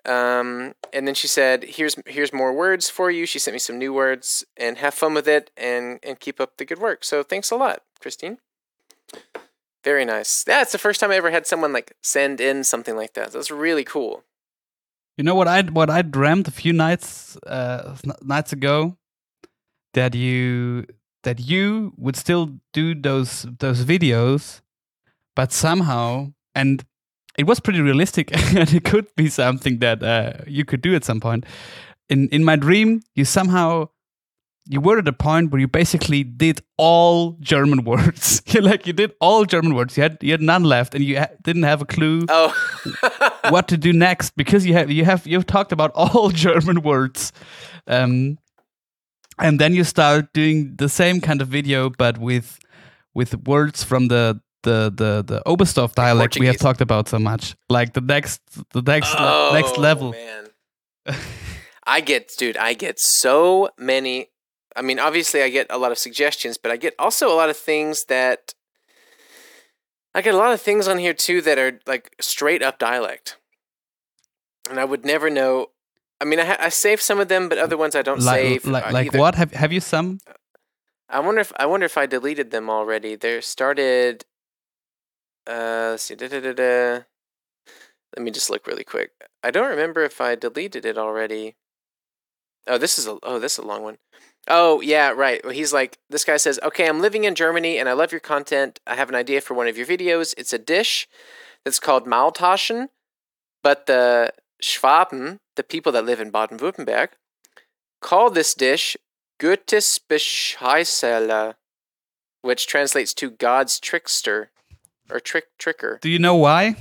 Um, and then she said, "Here's here's more words for you." She sent me some new words, and have fun with it, and and keep up the good work. So thanks a lot, Christine. Very nice. Yeah, it's the first time I ever had someone like send in something like that. That's really cool.
You know what I what I dreamt a few nights uh, nights ago, that you that you would still do those those videos, but somehow, and it was pretty realistic, and it could be something that uh, you could do at some point. In in my dream, you somehow you were at a point where you basically did all German words. you like you did all German words. You had you had none left, and you ha- didn't have a clue
Oh,
what to do next, because you have you have you've talked about all German words, um, and then you start doing the same kind of video, but with with words from the the the the Oberstdorf dialect we have
Portuguese.
talked about so much, like the next the next
oh,
le- next level.
Man. I get, dude, I get so many. I mean, obviously, I get a lot of suggestions, but I get also a lot of things that I get a lot of things on here too that are like straight up dialect, and I would never know. I mean, I, ha- I save some of them, but other ones I don't
like
save.
like,
uh,
like
either.
what have have you some?
I wonder if I wonder if I deleted them already. They started. Uh, let's see. Da, da, da, da. Let me just look really quick. I don't remember if I deleted it already. Oh, this is a oh, this is a long one. Oh, yeah, right. Well, he's like, this guy says, "Okay, I'm living in Germany and I love your content. I have an idea for one of your videos. It's a dish that's called Maultaschen, but the Schwaben, the people that live in Baden-Württemberg, call this dish Gottes Bescheißerle, which translates to God's trickster or trick tricker."
Do you know why?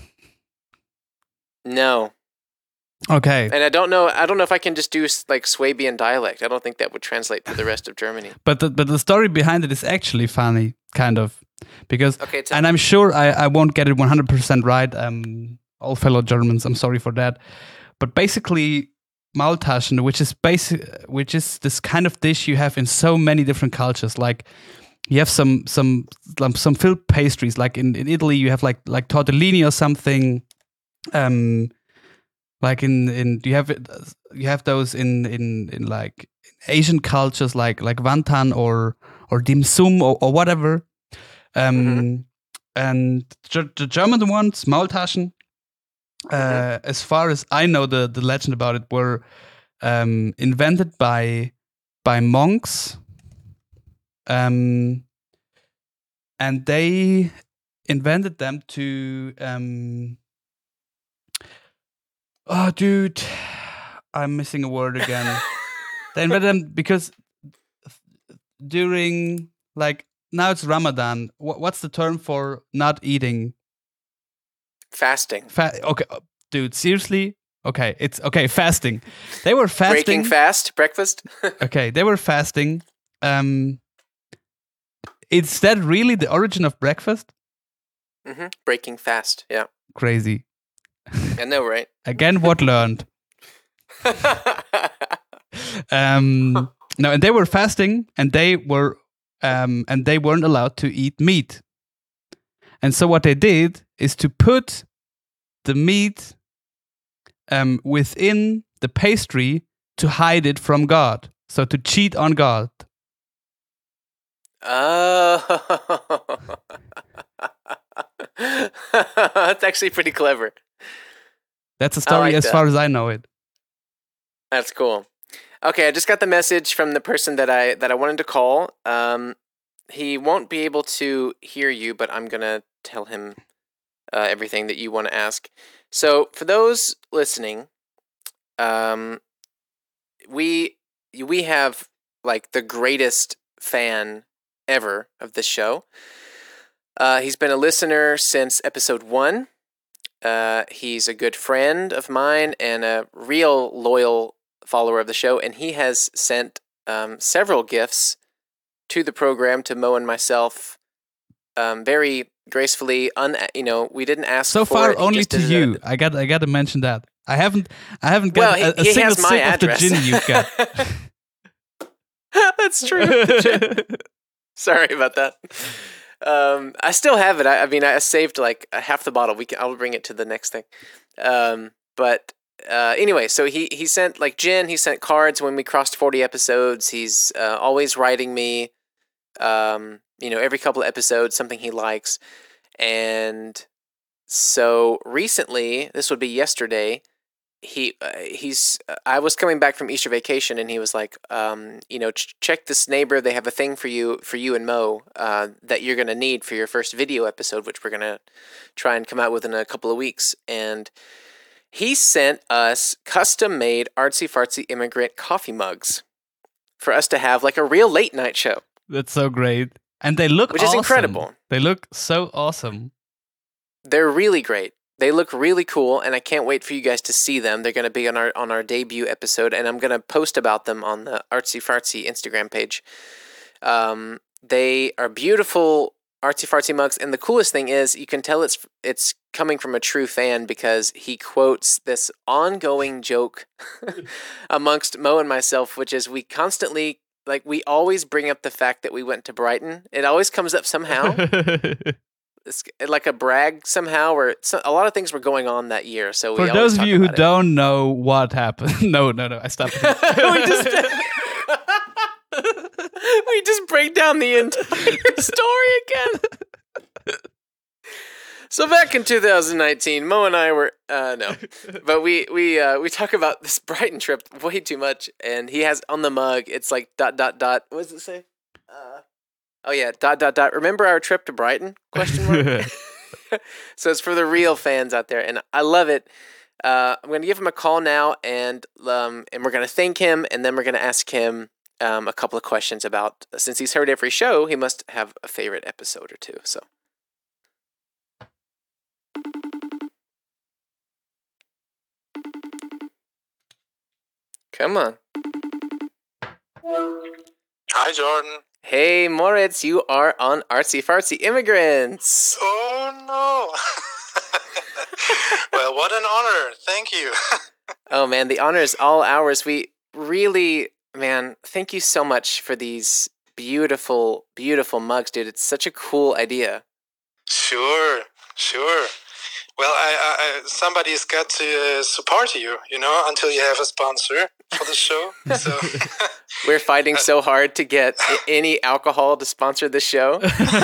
No.
Okay.
And I don't know. I don't know if I can just do like Swabian dialect. I don't think that would translate to the rest of Germany.
But the, but the story behind it is actually funny, kind of, because
Okay, tell
and
me.
I'm sure I, I won't get it one hundred percent right. Um, all fellow Germans, I'm sorry for that. But basically, Maultaschen, which is basic, which is this kind of dish you have in so many different cultures. Like you have some some some filled pastries. Like in, in Italy, you have like like tortellini or something. Um. Like in, in you have it, you have those in, in, in like Asian cultures like like wonton or or dim sum or, or whatever, um,
Mm-hmm.
and the, the German ones Maultaschen, uh,
Mm-hmm.
as far as I know, the, the legend about it were um, invented by by monks, um, and they invented them to. Um, Oh, dude, I'm missing a word again. They invented them because during, like, now it's Ramadan. Wh- What's the term for not eating?
Fasting.
Fa- okay, uh, dude, seriously? Okay, it's okay, fasting. They were fasting.
Breaking fast breakfast.
Okay, they were fasting. Um, is that really the origin of breakfast?
Mm-hmm. Breaking fast. Yeah.
Crazy.
I know, right?
Again, what learned? um, no, and they were fasting, and they were, um, and they weren't allowed to eat meat. And so what they did is to put the meat um, within the pastry to hide it from God. So to cheat on God.
Oh, that's actually pretty clever.
That's a story
like
as
that.
far as I know it.
That's cool. Okay, I just got the message from the person that I that I wanted to call. Um, he won't be able to hear you, but I'm gonna tell him uh, everything that you want to ask. So, for those listening, um, we we have like the greatest fan ever of this show. Uh, he's been a listener since episode one. Uh, he's a good friend of mine and a real loyal follower of the show, and he has sent um, several gifts to the program to Mo and myself, um, very gracefully. Un, you know, we didn't ask
So
for
far,
it. He
only
just
to
did
you.
it.
I got. I got to mention that. I haven't. I haven't
Well,
got a, a
he, he
single
has my
sip
address.
of the gin you've got.
That's true. The gin. Sorry about that. Um, I still have it. I, I mean, I saved like half the bottle. We can. I'll bring it to the next thing. Um, but uh, anyway, so he he sent like Jen. He sent cards when we crossed forty episodes. He's uh, always writing me. Um, you know, every couple of episodes, something he likes, and so recently, this would be yesterday. He uh, he's uh, I was coming back from Easter vacation, and he was like, um, you know, ch- check this neighbor. They have a thing for you, for you and Mo, uh, that you're gonna need for your first video episode, which we're gonna try and come out with in a couple of weeks. And he sent us custom-made artsy fartsy immigrant coffee mugs for us to have like a real late night show.
That's so great, and they look
which
awesome.
is incredible.
They look so awesome.
They're really great. They look really cool, and I can't wait for you guys to see them. They're going to be on our on our debut episode, and I'm going to post about them on the Artsy Fartsy Instagram page. Um, they are beautiful artsy fartsy mugs, and the coolest thing is you can tell it's it's coming from a true fan because he quotes this ongoing joke amongst Mo and myself, which is we constantly, like, we always bring up the fact that we went to Brighton. It always comes up somehow. It's like a brag somehow, where a lot of things were going on that year. So we
for those of you who
it.
don't know what happened, no, no, no, I stopped.
we just we just break down the entire story again. So back in two thousand nineteen, Mo and I were uh, no, but we we uh, we talk about this Brighton trip way too much, and he has on the mug. It's like dot dot dot. What does it say? Uh, Oh yeah, dot dot dot. Remember our trip to Brighton? Question mark. So it's for the real fans out there, and I love it. Uh, I'm gonna give him a call now, and um, and we're gonna thank him, and then we're gonna ask him um, a couple of questions about. Since he's heard every show, he must have a favorite episode or two. So. Come on.
Hi, Jordan.
Hey, Moritz, you are on Artsy Fartsy Immigrants.
Oh, no. Well, what an honor. Thank you.
Oh, man, the honor is all ours. We really, man, thank you so much for these beautiful, beautiful mugs, dude. It's such a cool idea.
Sure, sure. Well, I, I, somebody's got to uh, support you, you know, until you have a sponsor for the show. So
we're fighting so hard to get any alcohol to sponsor the show.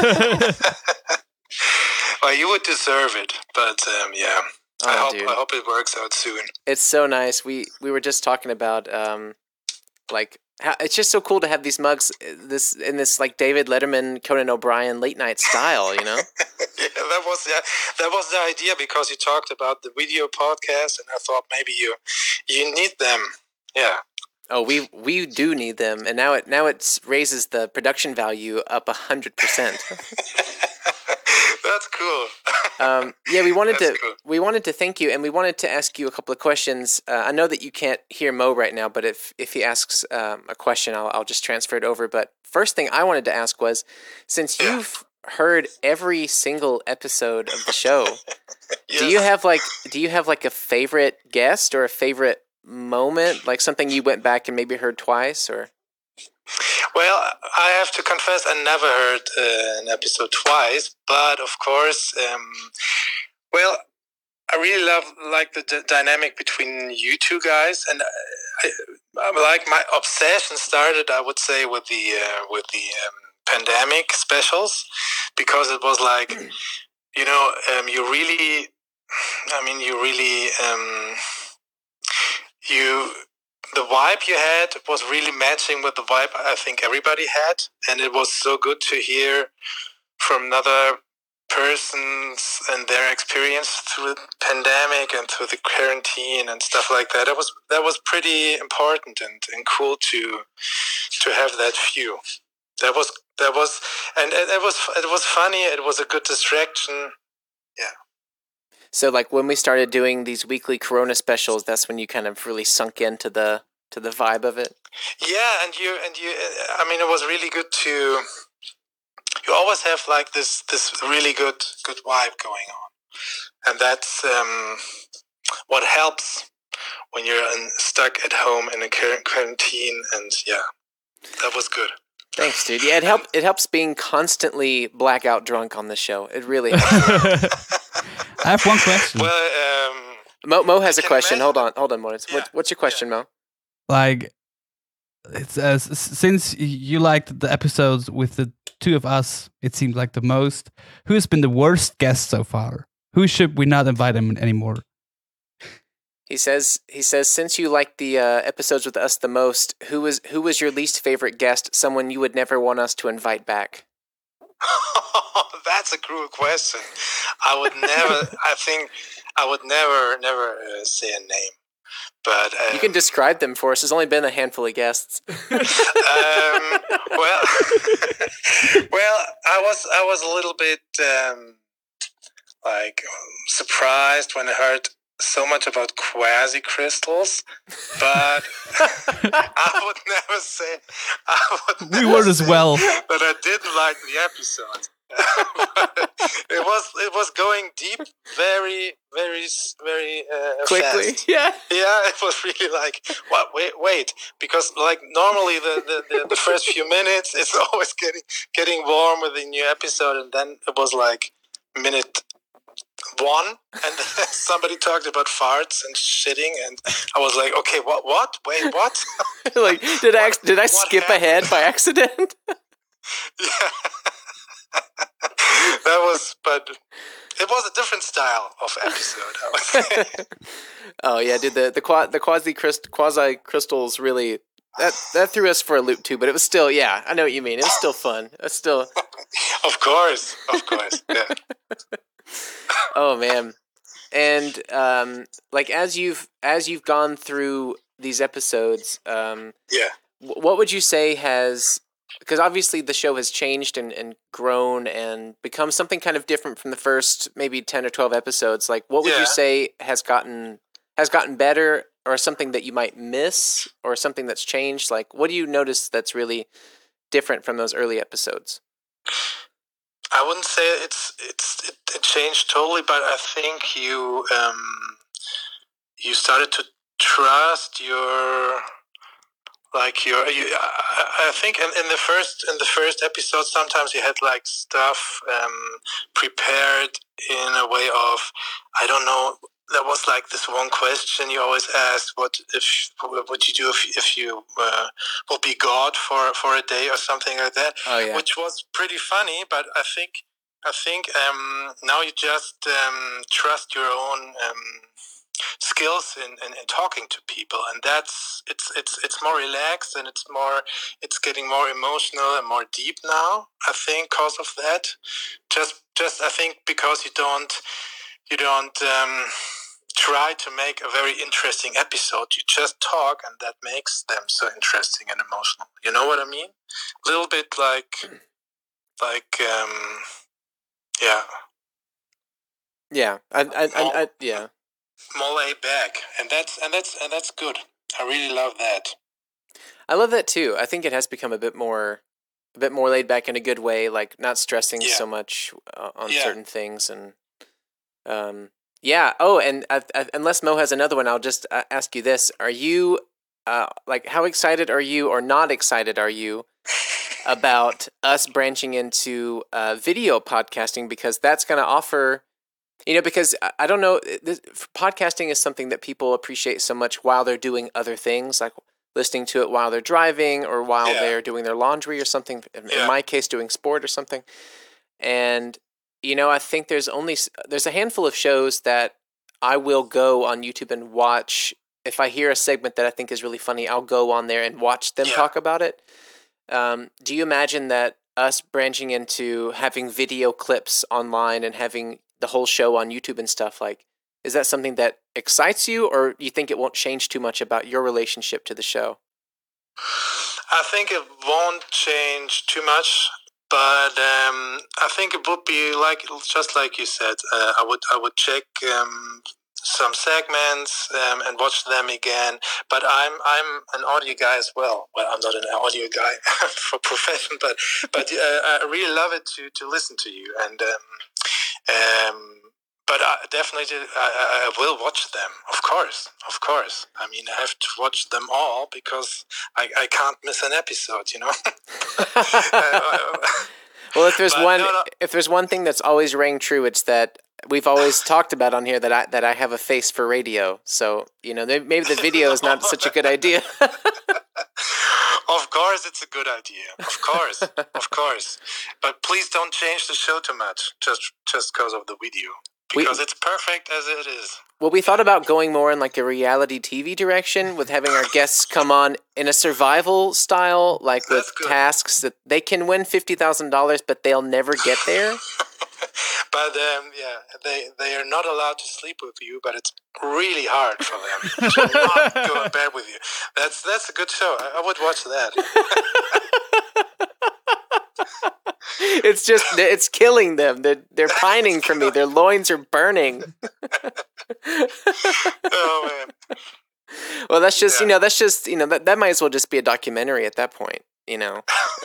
Well, you would deserve it, but um, yeah,
oh,
I hope
dude.
I hope it works out soon.
It's so nice. We we were just talking about um, like. How, it's just so cool to have these mugs this in this like David Letterman, Conan O'Brien late night style, you know?
Yeah, that was yeah, that was the idea because you talked about the video podcast, and I thought maybe you you need them. Yeah.
Oh, we we do need them, and now it now it raises the production value up a hundred percent.
That's cool.
um, yeah, we wanted
That's
to
cool.
we wanted to thank you, and we wanted to ask you a couple of questions. Uh, I know that you can't hear Mo right now, but if if he asks um, a question, I'll I'll just transfer it over. But first thing I wanted to ask was, since
Yeah.
you've heard every single episode of the show,
Yes.
do you have like do you have like a favorite guest or a favorite moment, like something you went back and maybe heard twice, or?
Well, I have to confess, I never heard uh, an episode twice, but of course, um, well, I really love like the d- dynamic between you two guys, and I, I, like my obsession started, I would say, with the uh, with the um, pandemic specials, because it was like, you know, um, you really, I mean, you really, um, you. The vibe you had was really matching with the vibe I think everybody had, and it was so good to hear from another persons and their experience through the pandemic and through the quarantine and stuff like that. It was that was pretty important and, and cool to to have that view. That was that was and it, it was it was funny. It was a good distraction. Yeah.
So, like, when we started doing these weekly Corona specials, that's when you kind of really sunk into the to the vibe of it.
Yeah, and you and you. I mean, it was really good to. You always have like this this really good good vibe going on, and that's um, what helps when you're in, stuck at home in a quarantine. And yeah, that was good.
Thanks, dude. Yeah, it helped. It helps being constantly blackout drunk on the show. It really helps.
I have one question.
Well, um,
Mo Mo has a
can
question.
imagine-
Hold on, hold on, Moritz.
Yeah,
What, what's your question, Mo?
Like, it's uh, s- since you liked the episodes with the two of us, it seems like the most. Who has been the worst guest so far? Who should we not invite him anymore?
He says he says since you like the uh, episodes with us the most, who was who was your least favorite guest? Someone you would never want us to invite back.
That's a cruel question. I would never. I think I would never, never uh, say a name. But um,
You can describe them for us. There's only been a handful of guests.
um, well, well, I was I was a little bit um, like surprised when I heard so much about quasi crystals, but I would never say I would
We
never
were as
say
well.
that I didn't like the episode. it was it was going deep very very very uh,
Quickly,
fast.
yeah.
Yeah, it was really like what wait wait because like normally the, the, the, the first few minutes it's always getting getting warm with the new episode, and then it was like minute one and then somebody talked about farts and shitting, and I was like, okay, what what wait what
Like, did I
What-
did I
what
skip
happened?
ahead by accident?
Yeah. That was, but it was a different style of episode, I would say.
Oh yeah, dude. The the qua- the quasi quasi crystals really that that threw us for a loop too. But it was still, yeah, I know what you mean. It was still fun. It's still.
Of course, of course, yeah.
Oh man, and um, like as you've as you've gone through these episodes, um,
Yeah.
wh- what would you say has, because obviously the show has changed and, and grown and become something kind of different from the first maybe ten or twelve episodes. Like, what would
Yeah.
you say has gotten has gotten better, or something that you might miss, or something that's changed? Like, what do you notice that's really different from those early episodes?
I wouldn't say it's it's it, it changed totally, but I think you um you started to trust your like your you, I, I think in, in the first in the first episode sometimes you had like stuff um prepared in a way of, I don't know, there was like this one question you always asked, what if what would you do if if you uh, would be God for for a day or something like that.
Oh yeah,
Which was pretty funny, but I think I think um, now you just um, trust your own um, skills in, in, in talking to people, and that's it's it's it's more relaxed, and it's more it's getting more emotional and more deep now. I think because of that, just just I think because you don't you don't um, try to make a very interesting episode. You just talk, and that makes them so interesting and emotional. You know what I mean? A little bit like like um, yeah,
yeah. I, I, I, I yeah.
more laid back, and that's and that's and that's good. I really love that.
I love that too. I think it has become a bit more, a bit more laid back in a good way. Like not stressing
Yeah.
so much uh, on
Yeah.
certain things, and um, yeah. Oh, and uh, uh, unless Mo has another one, I'll just uh, ask you this: Are you, uh, like, how excited are you, or not excited are you about us branching into uh, video podcasting? Because that's going to offer. You know, because I- I don't know, this, podcasting is something that people appreciate so much while they're doing other things, like listening to it while they're driving or while
Yeah.
they're doing their laundry or something. In
Yeah.
my case, doing sport or something. And you know, I think there's only s- there's a handful of shows that I will go on YouTube and watch. If I hear a segment that I think is really funny, I'll go on there and watch them
Yeah.
talk about it. Um, do you imagine that us branching into having video clips online and having the whole show on YouTube and stuff, like, is that something that excites you, or you think it won't change too much about your relationship to the show?
I think it won't change too much, but um, I think it would be like just like you said. Uh, I would I would check um, some segments um, and watch them again. But I'm I'm an audio guy as well. Well, I'm not an audio guy for profession, but but uh, I really love it to to listen to you, and um, um, but I definitely I, I will watch them. Of course, of course. I mean, I have to watch them all because I, I can't miss an episode. You know.
Well, if there's
But
one,
no, no.
if there's one thing that's always rang true, it's that we've always talked about on here that I that I have a face for radio. So you know, maybe the video is not such a good idea.
Of course, it's a good idea. Of course, of course. But please don't change the show too much, just just because of the video, because we, it's perfect as it is.
Well, we thought about going more in like a reality T V direction, with having our guests come on in a survival style, like with tasks that they can win fifty thousand dollars, but they'll never get there.
But um, yeah, they they are not allowed to sleep with you, but it's really hard for them to not go in bed with you. That's that's a good show. I, I would watch that.
It's just it's killing them. They're they're pining for me. Their loins are burning.
Oh man.
Well, that's just
yeah.
you know that's just you know that that might as well just be a documentary at that point. You know.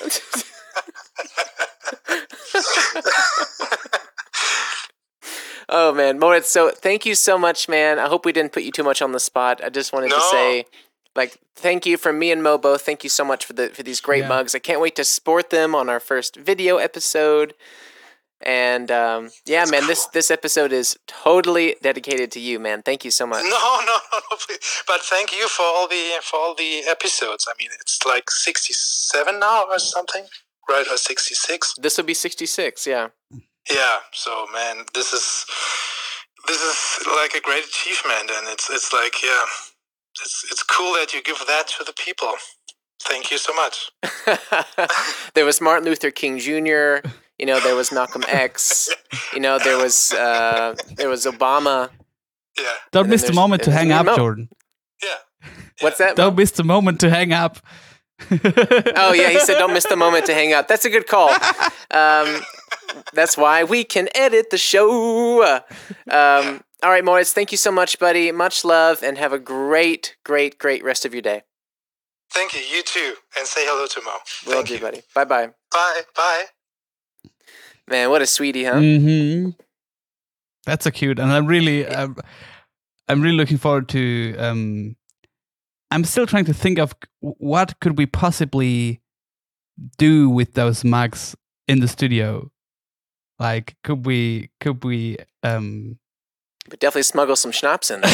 Oh man, Moritz, so thank you so much, man. I hope we didn't put you too much on the spot. I just wanted
no.
to say, like, thank you from me and Mo both. Thank you so much for the for these great
yeah.
mugs. I can't wait to sport them on our first video episode. And um, yeah, That's man, cool. this this episode is totally dedicated to you, man. Thank you so much.
No, no, no, no, please. But thank you for all the for all the episodes. I mean, it's like sixty-seven now or something, right? Or sixty-six.
This will be sixty-six, yeah.
Yeah. So, man, this is this is like a great achievement, and it's it's like yeah, it's it's cool that you give that to the people. Thank you so much.
There was Martin Luther King Junior You know, there was Malcolm X. You know, there was uh, there was Obama.
Yeah.
Don't miss the moment to hang up,
Mo.
Jordan.
Yeah. yeah.
What's that?
Don't miss the moment to hang up.
Oh yeah, he said don't miss the moment to hang up. That's a good call. Um, that's why we can edit the show. Um, all right, Moritz, thank you so much, buddy. Much love, and have a great, great, great rest of your day.
Thank you. You too. And say hello to Mo.
Will do, buddy. Bye-bye.
Bye. Bye.
Man, what a sweetie, huh?
Mm-hmm. That's so cute, and I'm really, I'm, I'm really looking forward to. Um, I'm still trying to think of what could we possibly do with those mugs in the studio. Like, could we, could we, um,
but definitely smuggle some schnapps in there.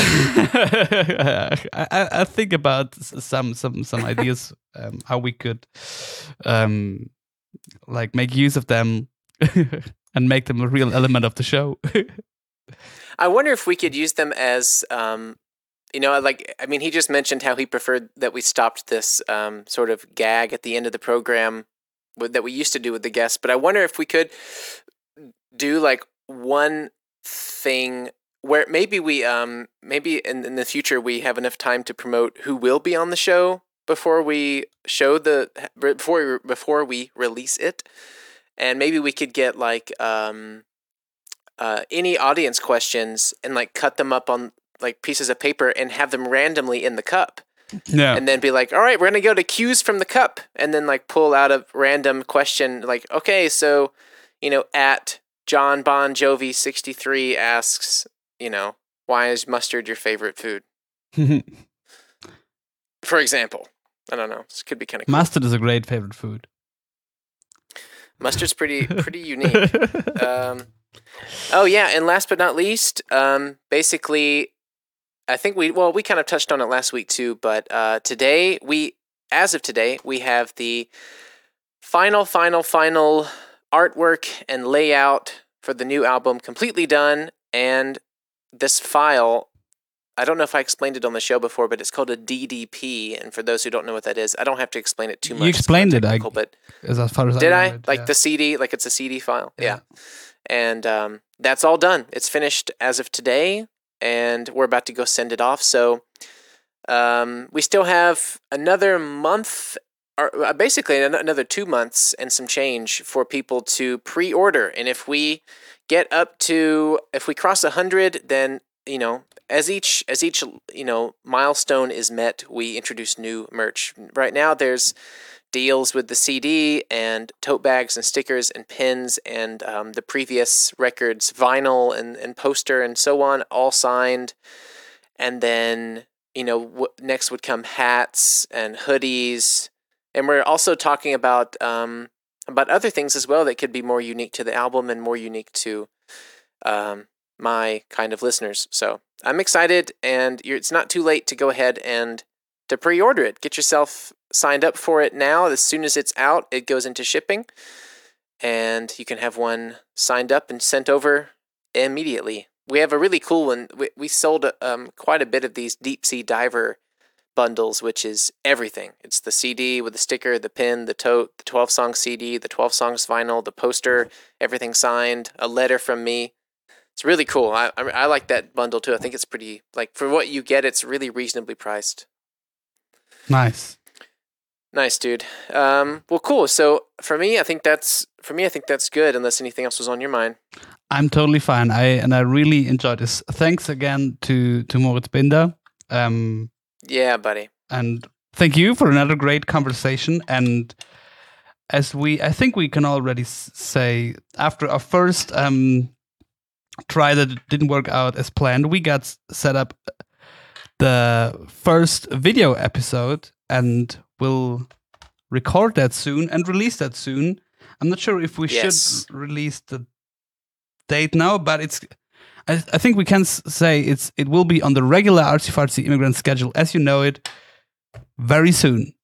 I, I think about some some some ideas um, how we could, um, like make use of them. And make them a real element of the show.
I wonder if we could use them as, um, you know, like, I mean, he just mentioned how he preferred that we stopped this um, sort of gag at the end of the program with, that we used to do with the guests. But I wonder if we could do like one thing where maybe we, um, maybe in, in the future we have enough time to promote who will be on the show before we show the, before, before we release it. And maybe we could get like um, uh, any audience questions and like cut them up on like pieces of paper and have them randomly in the cup.
Yeah.
And then be like, all right, we're going to go to cues from the cup. And then like pull out a random question like, okay, so, you know, at John Bon Jovi sixty-three asks, you know, why is mustard your favorite food? For example. I don't know. This could be kind of cool.
Mustard is a great favorite food.
Mustard's pretty pretty unique. Um, oh yeah, and last but not least, um, basically, I think we well we kind of touched on it last week too, but uh, today we, as of today, we have the final, final, final artwork and layout for the new album completely done, and this file. I don't know if I explained it on the show before, but it's called a D D P. And for those who don't know what that is, I don't have to explain it too much.
You explained it, I,
but
as far as
did
I,
I?
it,
like
yeah.
the C D, like it's a C D file. Yeah.
Yeah.
And um, that's all done. It's finished as of today, and we're about to go send it off. So um, we still have another month, or basically another two months and some change for people to pre-order. And if we get up to, if we cross one hundred, then, you know, As each as each you know milestone is met, we introduce new merch. Right now, there's deals with the C D and tote bags and stickers and pins and um, the previous records, vinyl and, and poster and so on, all signed. And then you know w- next would come hats and hoodies, and we're also talking about um, about other things as well that could be more unique to the album and more unique to. Um, my kind of listeners. So I'm excited, and you're, it's not too late to go ahead and to pre-order it. Get yourself signed up for it now. As soon as it's out, it goes into shipping, and you can have one signed up and sent over immediately. We have a really cool one. We, we sold um, quite a bit of these Deep Sea Diver bundles, which is everything. It's the C D with the sticker, the pin, the tote, the twelve song C D, the twelve songs vinyl, the poster, everything signed, a letter from me. It's really cool. I, I I like that bundle too. I think it's pretty, like, for what you get, it's really reasonably priced.
Nice.
Nice, dude. Um, well, cool. So for me, I think that's for me. I think that's good. Unless anything else was on your mind.
I'm totally fine. I and I really enjoyed this. Thanks again to to Moritz Binder. Um,
yeah, buddy.
And thank you for another great conversation. And as we, I think we can already say, after our first um, try that didn't work out as planned, we got set up the first video episode, and we'll record that soon and release that soon. I'm not sure if we yes. should release the date now, but it's. I, I think we can s- say it's. It will be on the regular Artsy Fartsy Immigrant schedule, as you know it, very soon.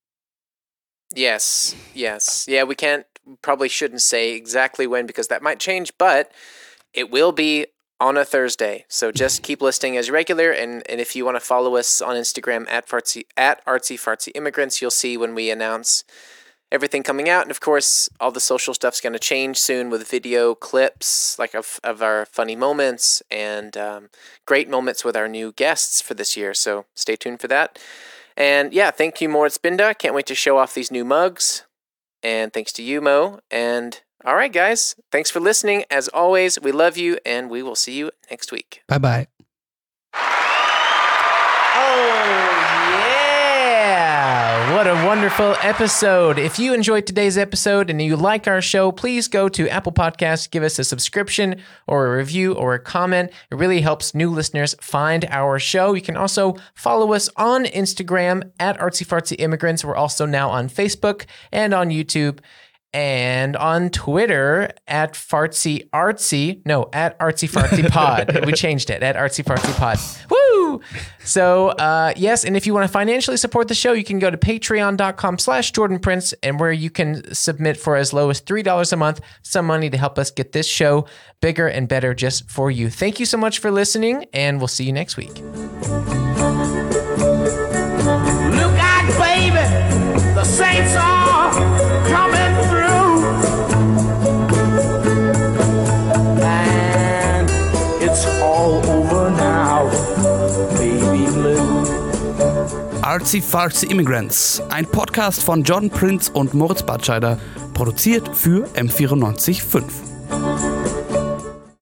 Yes, yes, yeah. We can't. Probably shouldn't say exactly when, because that might change, but it will be on a Thursday. So just keep listening as regular, and, and if you want to follow us on Instagram at fartsy at Artsy Fartsy Immigrants, you'll see when we announce everything coming out. And of course, all the social stuff's going to change soon with video clips, like of of our funny moments and um, great moments with our new guests for this year. So stay tuned for that. And yeah, thank you, Moritz Binder. Can't wait to show off these new mugs. And thanks to you, Mo. And all right, guys, thanks for listening. As always, we love you, and we will see you next week.
Bye-bye.
What a wonderful episode. If you enjoyed today's episode and you like our show, please go to Apple Podcasts, give us a subscription or a review or a comment. It really helps new listeners find our show. You can also follow us on Instagram at Artsy Fartsy Immigrants. We're also now on Facebook and on YouTube and on Twitter at Fartsy Artsy. No, at Artsy Fartsy Pod. We changed it, at Artsy Fartsy Pod. Woo! So, uh, yes, and if you want to financially support the show, you can go to patreon.com slash Jordan Prince, and where you can submit for as low as three dollars a month, some money to help us get this show bigger and better just for you. Thank you so much for listening, and we'll see you next week.
Look out, baby, the saints are coming through, and it's all over now, baby blue.
Artsy Fartsy Immigrants, ein Podcast von Jordan Prince und Moritz Batscheider, produziert für M vierundneunzig Komma fünf.